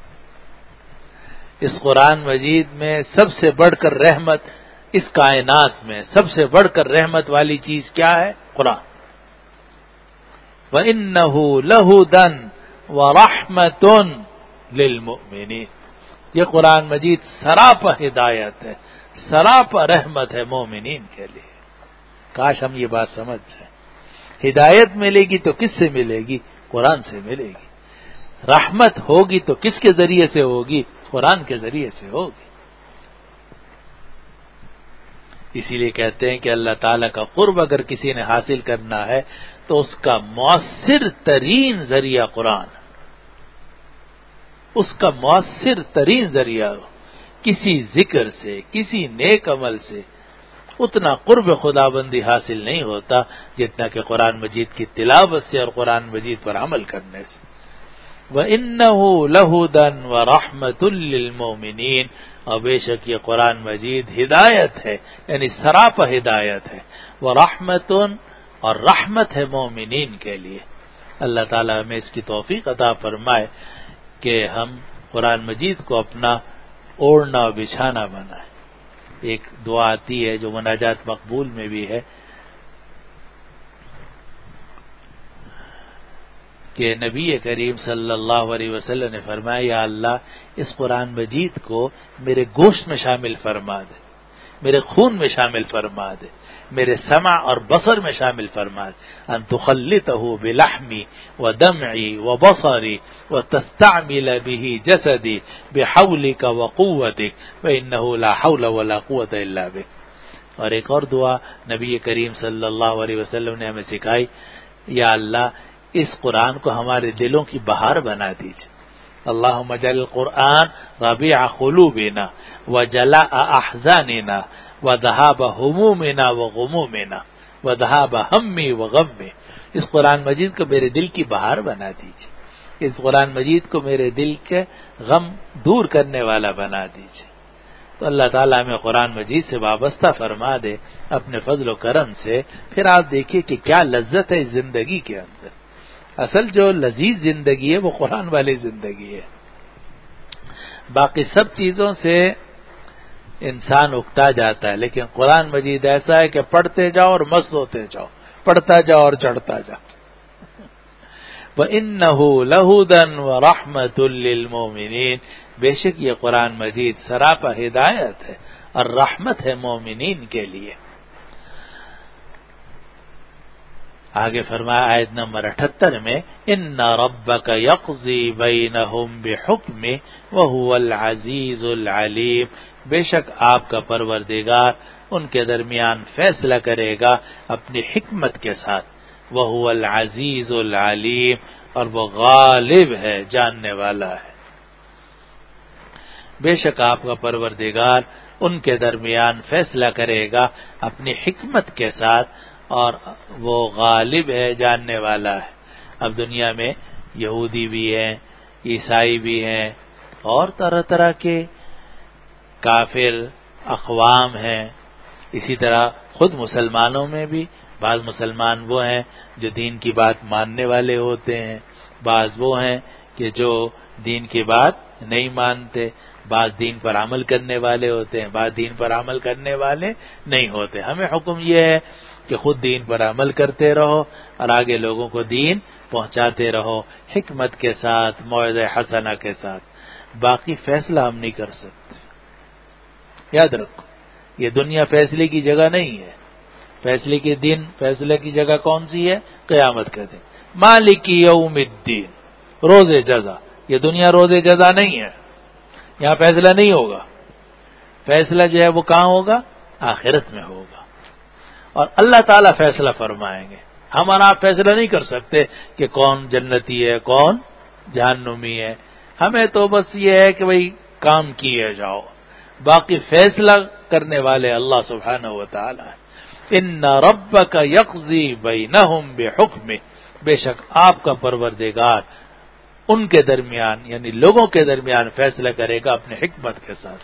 اس قرآن مجید میں سب سے بڑھ کر رحمت، اس کائنات میں سب سے بڑھ کر رحمت والی چیز کیا ہے؟ قرآن۔ وَإِنَّهُ لَهُدًى وَرَحْمَةٌ لِّلْمُؤْمِنِينَ، یہ قرآن مجید سراپا ہدایت ہے، سراپا رحمت ہے مومنین کے لیے۔ کاش ہم یہ بات سمجھ جائیں، ہدایت ملے گی تو کس سے ملے گی؟ قرآن سے ملے گی۔ رحمت ہوگی تو کس کے ذریعے سے ہوگی؟ قرآن کے ذریعے سے ہوگی۔ اسی لیے کہتے ہیں کہ اللہ تعالیٰ کا قرب اگر کسی نے حاصل کرنا ہے تو اس کا مؤثر ترین ذریعہ قرآن، اس کا مؤثر ترین ذریعہ، کسی ذکر سے، کسی نیک عمل سے اتنا قرب خدا بندی حاصل نہیں ہوتا جتنا کہ قرآن مجید کی تلاوت سے اور قرآن مجید پر عمل کرنے سے۔ وَإِنَّهُ لَهُدًى وَرَحْمَةٌ لِّلْمُؤْمِنِينَ، اور بے شک یہ قرآن مجید ہدایت ہے، یعنی سراپا ہدایت ہے، وَرَحْمَةٌ، اور رحمت ہے مومنین کے لیے۔ اللہ تعالیٰ ہمیں اس کی توفیق عطا فرمائے کہ ہم قرآن مجید کو اپنا اوڑھنا اور بچھانا بنائیں۔ ایک دعا آتی ہے جو مناجات مقبول میں بھی ہے کہ نبی کریم صلی اللہ علیہ وسلم نے فرمایا، یا اللہ اس قرآن مجید کو میرے گوشت میں شامل فرما دے، میرے خون میں شامل فرما دے، میرے سمع اور بصر میں شامل فرما دے، ان تخلطہ بلحمی ودمعی وبصری وتستعمل به جسدی بحولک وقوتک فإنہ لا حول ولا قوة الا بک۔ اور ایک اور دعا نبی کریم صلی اللہ علیہ وسلم نے ہمیں سکھائی، یا اللہ اس قرآن کو ہمارے دلوں کی بہار بنا دیجئے، اللہم اجعل القرآن ربیع قلوبنا وجلاء احزاننا وذهاب همومنا وغمومنا وذهاب ہمی وغمی. اس قرآن مجید کو میرے دل کی بہار بنا دیجیے، اس قرآن مجید کو میرے دل کے غم دور کرنے والا بنا دیجیے. تو اللہ تعالیٰ ہمیں قرآن مجید سے وابستہ فرما دے اپنے فضل و کرم سے. پھر آپ دیکھیے کہ کیا لذت ہے اس زندگی کے اندر. اصل جو لذیذ زندگی ہے وہ قرآن والی زندگی ہے. باقی سب چیزوں سے انسان اکتا جاتا ہے، لیکن قرآن مجید ایسا ہے کہ پڑھتے جاؤ اور مست ہوتے جاؤ، پڑھتا جاؤ اور چڑھتا جاؤ. وَإِنَّهُ لَهُدًى وَرَحْمَةٌ لِّلْمُؤْمِنِينَ. بے شک یہ قرآن مجید سراپا ہدایت ہے اور رحمت ہے مومنین کے لیے. آگے فرمایا آیت نمبر اٹھہتر میں ان ربک یقضی بینہم بحکمہ وہو العزیز العلیم. بے شک آپ کا پروردگار ان کے درمیان فیصلہ کرے گا اپنی حکمت کے ساتھ. وہو العزیز العلیم، اور وہ غالب ہے، جاننے والا ہے. بے شک آپ کا پروردگار ان کے درمیان فیصلہ کرے گا اپنی حکمت کے ساتھ، اور وہ غالب ہے، جاننے والا ہے. اب دنیا میں یہودی بھی ہیں، عیسائی بھی ہیں، اور طرح طرح کے کافر اقوام ہیں. اسی طرح خود مسلمانوں میں بھی بعض مسلمان وہ ہیں جو دین کی بات ماننے والے ہوتے ہیں، بعض وہ ہیں کہ جو دین کی بات نہیں مانتے، بعض دین پر عمل کرنے والے ہوتے ہیں، بعض دین پر عمل کرنے والے نہیں ہوتے. ہمیں حکم یہ ہے کہ خود دین پر عمل کرتے رہو اور آگے لوگوں کو دین پہنچاتے رہو حکمت کے ساتھ، موعظہ حسنہ کے ساتھ. باقی فیصلہ ہم نہیں کر سکتے. یاد رکھو یہ دنیا فیصلے کی جگہ نہیں ہے. فیصلے کے دن، فیصلے کی جگہ کون سی ہے؟ قیامت کا دن. مالک یوم الدین، روز جزا. یہ دنیا روز جزا نہیں ہے، یہاں فیصلہ نہیں ہوگا. فیصلہ جو ہے وہ کہاں ہوگا؟ آخرت میں ہوگا. اور اللہ تعالیٰ فیصلہ فرمائیں گے. ہم اور آپ فیصلہ نہیں کر سکتے کہ کون جنتی ہے کون جہنمی ہے. ہمیں تو بس یہ ہے کہ بھئی کام کیے جاؤ. باقی فیصلہ کرنے والے اللہ سبحانہ و تعالی ہے. ان ربک یقضی بینہم بحکمہ. بے شک آپ کا پروردگار ان کے درمیان یعنی لوگوں کے درمیان فیصلہ کرے گا اپنے حکمت کے ساتھ.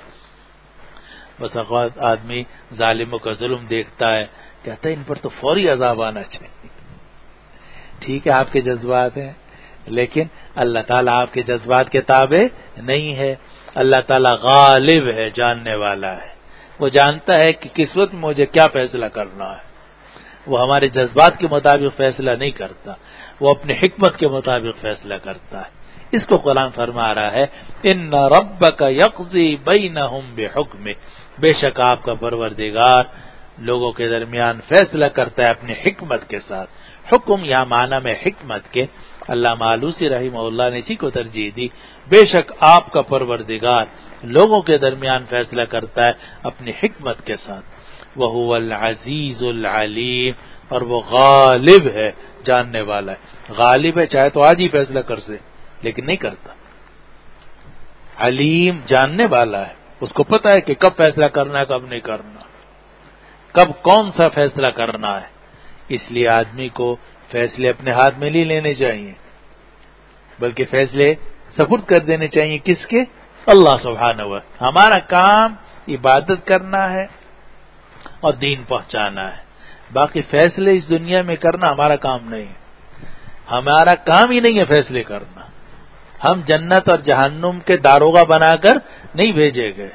بس اوقات آدمی ظالموں کا ظلم دیکھتا ہے، کہتا ہے ان پر تو فوری عذاب آنا چاہیے. ٹھیک ہے آپ کے جذبات ہیں، لیکن اللہ تعالیٰ آپ کے جذبات کے تابع نہیں ہے. اللہ تعالیٰ غالب ہے، جاننے والا ہے. وہ جانتا ہے کہ کس وقت مجھے کیا فیصلہ کرنا ہے. وہ ہمارے جذبات کے مطابق فیصلہ نہیں کرتا، وہ اپنی حکمت کے مطابق فیصلہ کرتا ہے. اس کو قرآن فرما رہا ہے ان ربک یقضی بینہم بحکمہ. بے شک آپ کا پروردگار لوگوں کے درمیان فیصلہ کرتا ہے اپنی حکمت کے ساتھ. حکم یا معنی میں حکمت کے علامہ آلوسی رحمہ اللہ نے اسی کو ترجیح دی. بے شک آپ کا پروردگار لوگوں کے درمیان فیصلہ کرتا ہے اپنی حکمت کے ساتھ. وہو العزیز العلیم، اور وہ غالب ہے، جاننے والا ہے. غالب ہے چاہے تو آج ہی فیصلہ کر سے، لیکن نہیں کرتا. علیم، جاننے والا ہے، اس کو پتا ہے کہ کب فیصلہ کرنا ہے کب نہیں کرنا، کب کون سا فیصلہ کرنا ہے. اس لیے آدمی کو فیصلے اپنے ہاتھ میں نہیں لینے چاہیے، بلکہ فیصلے سپرد کر دینے چاہیے. کس کے؟ اللہ سبحانہ و تعالی. ہمارا کام عبادت کرنا ہے اور دین پہنچانا ہے. باقی فیصلے اس دنیا میں کرنا ہمارا کام نہیں ہے. ہمارا کام ہی نہیں ہے فیصلے کرنا. ہم جنت اور جہنم کے داروغہ بنا کر نہیں بھیجے گئے.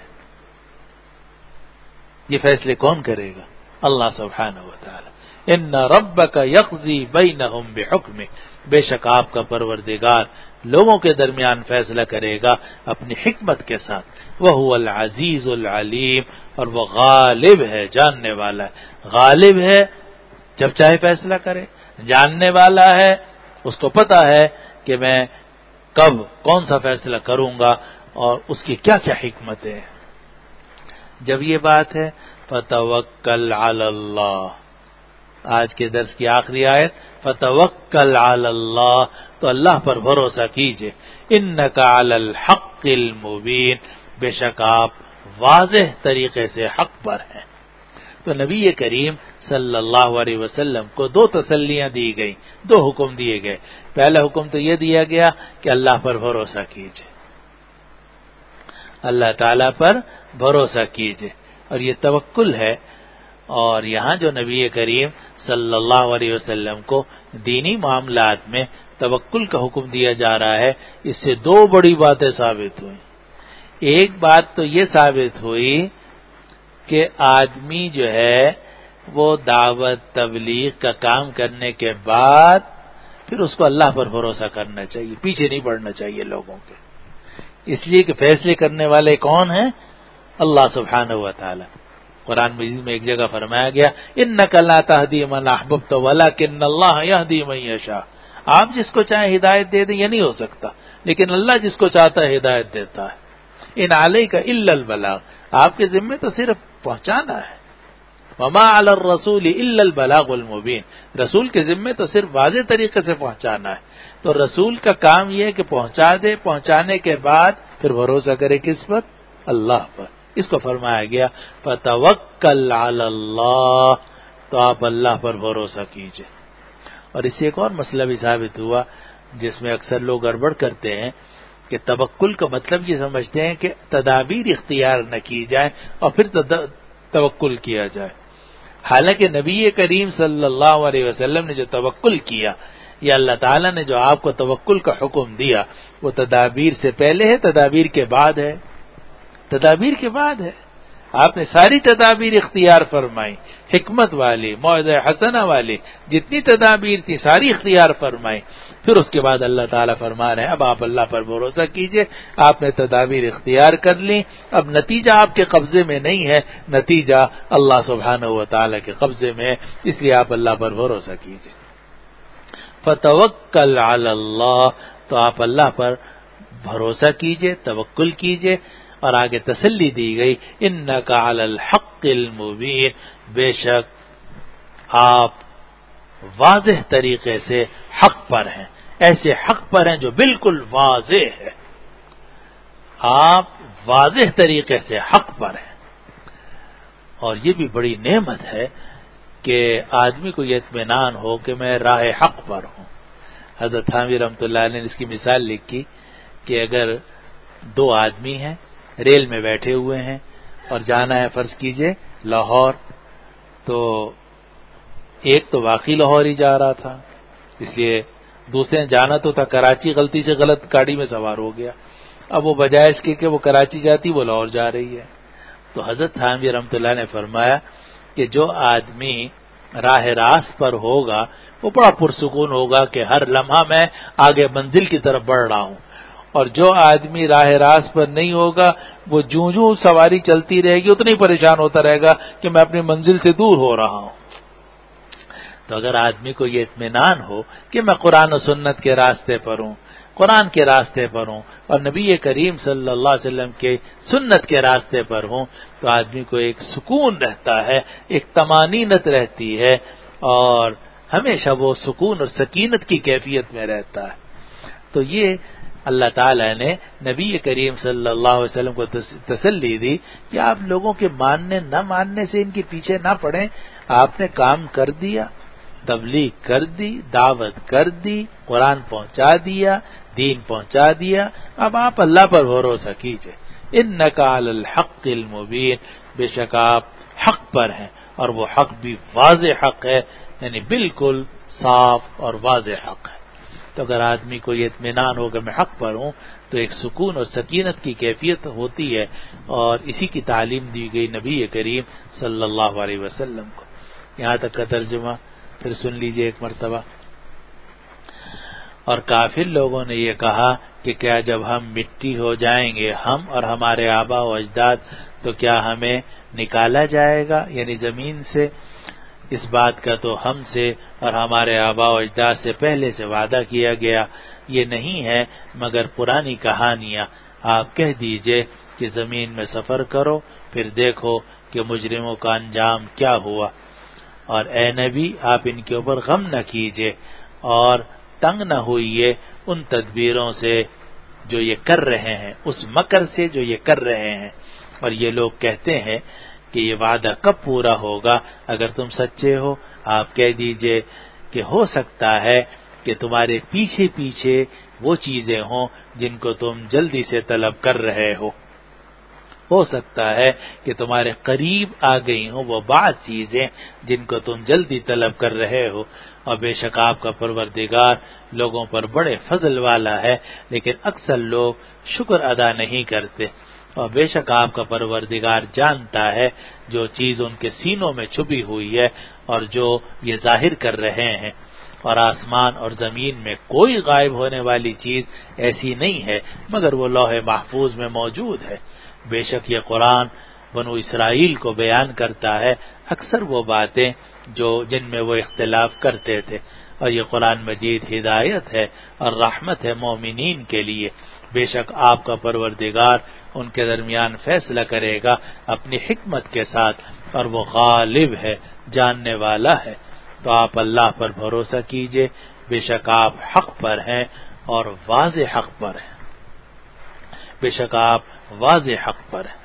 یہ فیصلے کون کرے گا؟ اللہ سبحانہ و تعالی. ان ربک یقضی بینہم بحکمہ. بے شک آپ کا پروردگار لوگوں کے درمیان فیصلہ کرے گا اپنی حکمت کے ساتھ. وہو العزیز العلیم، اور وہ غالب ہے، جاننے والا ہے. غالب ہے جب چاہے فیصلہ کرے، جاننے والا ہے، اس کو پتا ہے کہ میں کب کون سا فیصلہ کروں گا اور اس کی کیا کیا حکمتیں ہیں. جب یہ بات ہے فتوکل علی اللہ، آج کے درس کی آخری آیت فتوکل علی اللہ، تو اللہ پر بھروسہ کیجئے، انک علی الحق المبین، بے شک آپ واضح طریقے سے حق پر ہیں۔ تو نبی کریم صلی اللہ علیہ وسلم کو دو تسلیاں دی گئی، دو حکم دیے گئے۔ پہلا حکم تو یہ دیا گیا کہ اللہ پر بھروسہ کیجئے، اللہ تعالی پر بھروسہ کیجئے، اور یہ توکل ہے۔ اور یہاں جو نبی کریم صلی اللہ علیہ وسلم کو دینی معاملات میں توکل کا حکم دیا جا رہا ہے، اس سے دو بڑی باتیں ثابت ہوئی۔ ایک بات تو یہ ثابت ہوئی کہ آدمی جو ہے وہ دعوت تبلیغ کا کام کرنے کے بعد پھر اس کو اللہ پر بھروسہ کرنا چاہیے، پیچھے نہیں پڑنا چاہیے لوگوں کے، اس لیے کہ فیصلے کرنے والے کون ہیں؟ اللہ سبحانہ و تعالی۔ قرآن مجید میں ایک جگہ فرمایا گیا انک لا تہدی من احببت ولکن اللہ یہدی من یشاء، آپ جس کو چاہیں ہدایت دے دیں، یہ نہیں ہو سکتا، لیکن اللہ جس کو چاہتا ہے ہدایت دیتا ہے۔ ان علیک الا البلاغ، آپ کے ذمے تو صرف پہنچانا ہے، وما علی الرسول الا البلاغ المبین، رسول کے ذمے تو صرف واضح طریقے سے پہنچانا ہے۔ تو رسول کا کام یہ ہے کہ پہنچا دے، پہنچانے کے بعد پھر بھروسہ کرے کس پر؟ اللہ پر۔ اس کو فرمایا گیا فتوکل علی اللہ، تو آپ اللہ پر بھروسہ کیجئے۔ اور اس سے ایک اور مسئلہ بھی ثابت ہوا جس میں اکثر لوگ گڑبڑ کرتے ہیں کہ توکل کا مطلب یہ سمجھتے ہیں کہ تدابیر اختیار نہ کی جائے اور پھر توکل کیا جائے، حالانکہ نبی کریم صلی اللہ علیہ وسلم نے جو توکل کیا یا اللہ تعالیٰ نے جو آپ کو توکل کا حکم دیا وہ تدابیر سے پہلے ہے، تدابیر کے بعد ہے، تدابیر کے بعد ہے۔ آپ نے ساری تدابیر اختیار فرمائی، حکمت والی، موعظہ حسنہ والی، جتنی تدابیر تھی ساری اختیار فرمائی، پھر اس کے بعد اللہ تعالیٰ فرما رہے ہیں اب آپ اللہ پر بھروسہ کیجئے، آپ نے تدابیر اختیار کر لی، اب نتیجہ آپ کے قبضے میں نہیں ہے، نتیجہ اللہ سبحانہ و تعالیٰ کے قبضے میں ہے، اس لیے آپ اللہ پر بھروسہ کیجئے۔ فتوکل علی اللہ، تو آپ اللہ پر بھروسہ کیجئے، توکل کیجئے، اور آگے تسلی دی گئی انک علی الحق المبین، بے شک آپ واضح طریقے سے حق پر ہیں، ایسے حق پر ہیں جو بالکل واضح ہے، آپ واضح طریقے سے حق پر ہیں۔ اور یہ بھی بڑی نعمت ہے کہ آدمی کو یہ اطمینان ہو کہ میں راہ حق پر ہوں۔ حضرت تھانوی رحمۃ اللہ علیہ نے اس کی مثال لکھی کہ اگر دو آدمی ہیں ریل میں بیٹھے ہوئے ہیں اور جانا ہے فرض کیجئے لاہور، تو ایک تو واقعی لاہور ہی جا رہا تھا، اس لیے دوسرے نے جانا تو تھا کراچی، غلطی سے غلط گاڑی میں سوار ہو گیا، اب وہ بجائے اس کے کہ وہ کراچی جاتی وہ لاہور جا رہی ہے۔ تو حضرت تھانوی رحمۃ اللہ نے فرمایا کہ جو آدمی راہ راست پر ہوگا وہ بڑا پرسکون ہوگا کہ ہر لمحہ میں آگے منزل کی طرف بڑھ رہا ہوں، اور جو آدمی راہ راست پر نہیں ہوگا وہ جوں جوں سواری چلتی رہے گی اتنا ہی پریشان ہوتا رہے گا کہ میں اپنی منزل سے دور ہو رہا ہوں۔ تو اگر آدمی کو یہ اطمینان ہو کہ میں قرآن و سنت کے راستے پر ہوں، قرآن کے راستے پر ہوں اور نبی کریم صلی اللہ علیہ وسلم کے سنت کے راستے پر ہوں، تو آدمی کو ایک سکون رہتا ہے، ایک طمانینت رہتی ہے، اور ہمیشہ وہ سکون اور سکینت کی کیفیت میں رہتا ہے۔ تو یہ اللہ تعالیٰ نے نبی کریم صلی اللہ علیہ وسلم کو تسلی دی کہ آپ لوگوں کے ماننے نہ ماننے سے ان کے پیچھے نہ پڑیں، آپ نے کام کر دیا، تبلیغ کر دی، دعوت کر دی، قرآن پہنچا دیا، دین پہنچا دیا، اب آپ اللہ پر بھروسہ کیجئے۔ انک علی الحق المبین، بے شک آپ حق پر ہیں، اور وہ حق بھی واضح حق ہے، یعنی بالکل صاف اور واضح حق ہے۔ تو اگر آدمی کو یہ اطمینان ہو کہ میں حق پر ہوں تو ایک سکون اور سکینت کی کیفیت ہوتی ہے، اور اسی کی تعلیم دی گئی نبی کریم صلی اللہ علیہ وسلم کو۔ یہاں تک کا ترجمہ پھر سن لیجئے ایک مرتبہ۔ اور کافر لوگوں نے یہ کہا کہ کیا جب ہم مٹی ہو جائیں گے ہم اور ہمارے آبا و اجداد تو کیا ہمیں نکالا جائے گا، یعنی زمین سے؟ اس بات کا تو ہم سے اور ہمارے آبا و اجداد سے پہلے سے وعدہ کیا گیا، یہ نہیں ہے مگر پرانی کہانیاں۔ آپ کہہ دیجئے کہ زمین میں سفر کرو پھر دیکھو کہ مجرموں کا انجام کیا ہوا۔ اور اے نبی آپ ان کے اوپر غم نہ کیجیے اور تنگ نہ ہوئیے ان تدبیروں سے جو یہ کر رہے ہیں، اس مکر سے جو یہ کر رہے ہیں۔ اور یہ لوگ کہتے ہیں کہ یہ وعدہ کب پورا ہوگا؟ اگر تم سچے ہو آپ کہہ دیجئے کہ ہو سکتا ہے کہ تمہارے پیچھے پیچھے وہ چیزیں ہوں جن کو تم جلدی سے طلب کر رہے ہو، ہو سکتا ہے کہ تمہارے قریب آ گئی ہوں وہ بعض چیزیں جن کو تم جلدی طلب کر رہے ہو، اور بے شک آپ کا پروردگار لوگوں پر بڑے فضل والا ہے، لیکن اکثر لوگ شکر ادا نہیں کرتے۔ اور بے شک آپ کا پروردگار جانتا ہے جو چیز ان کے سینوں میں چھپی ہوئی ہے اور جو یہ ظاہر کر رہے ہیں۔ اور آسمان اور زمین میں کوئی غائب ہونے والی چیز ایسی نہیں ہے مگر وہ لوح محفوظ میں موجود ہے۔ بے شک یہ قرآن بنو اسرائیل کو بیان کرتا ہے اکثر وہ باتیں جو جن میں وہ اختلاف کرتے تھے، اور یہ قرآن مجید ہدایت ہے اور رحمت ہے مومنین کے لیے۔ بے شک آپ کا پروردگار ان کے درمیان فیصلہ کرے گا اپنی حکمت کے ساتھ، اور وہ غالب ہے، جاننے والا ہے۔ تو آپ اللہ پر بھروسہ کیجئے، بے شک آپ حق پر ہیں اور واضح حق پر ہیں، بے شک آپ واضح حق پر ہیں۔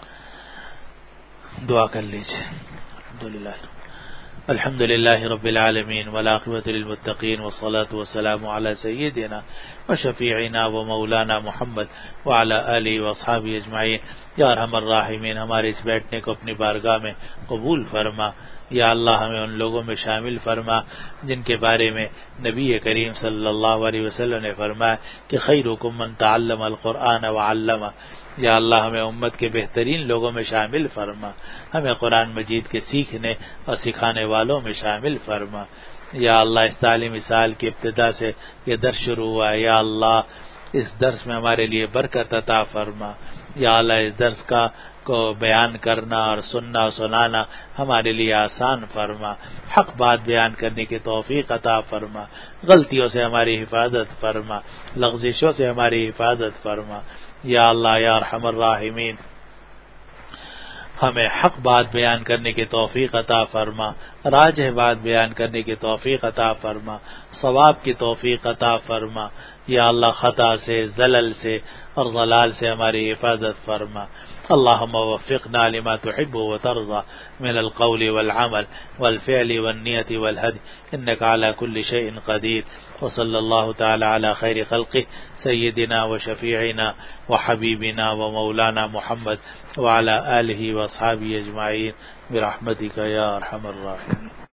دعا کر لیجئے۔ الحمدللہ الحمد للہ رب العالمین والعاقبۃ للمتقین والصلاة والسلام علی سیدنا وشفیعنا ومولانا محمد وعلی آلہ واصحابہ اجمعین۔ یا ارحم الراحمین، ہمارے اس بیٹھنے کو اپنی بارگاہ میں قبول فرما۔ یا اللہ ہمیں ان لوگوں میں شامل فرما جن کے بارے میں نبی کریم صلی اللہ علیہ وسلم نے فرمایا کہ خیرکم من تعلم القرآن وعلمہ۔ یا اللہ ہمیں امت کے بہترین لوگوں میں شامل فرما، ہمیں قرآن مجید کے سیکھنے اور سکھانے والوں میں شامل فرما۔ یا اللہ اس تعلیمی سال کی ابتدا سے یہ درس شروع ہوا ہے، یا اللہ اس درس میں ہمارے لیے برکت عطا فرما۔ یا اللہ اس درس کا کو بیان کرنا اور سننا اور سنانا ہمارے لیے آسان فرما، حق بات بیان کرنے کی توفیق عطا فرما، غلطیوں سے ہماری حفاظت فرما، لغزشوں سے ہماری حفاظت فرما۔ یا اللہ یا ارحم الراحمین، ہمیں حق بات بیان کرنے کی توفیق عطا فرما، راجح بات بیان کرنے کی توفیق عطا فرما، ثواب کی توفیق عطا فرما۔ یا اللہ خطا سے، زلل سے اور ضلال سے ہماری حفاظت فرما۔ اللهم وفقنا لما تحب وترضى من القول والعمل والفعل والنية والهدي إنك على كل شيء قدير، وصلى الله تعالى على خير خلقه سيدنا وشفيعنا وحبيبنا ومولانا محمد وعلى آله وأصحابه أجمعين برحمتك يا أرحم الراحمين۔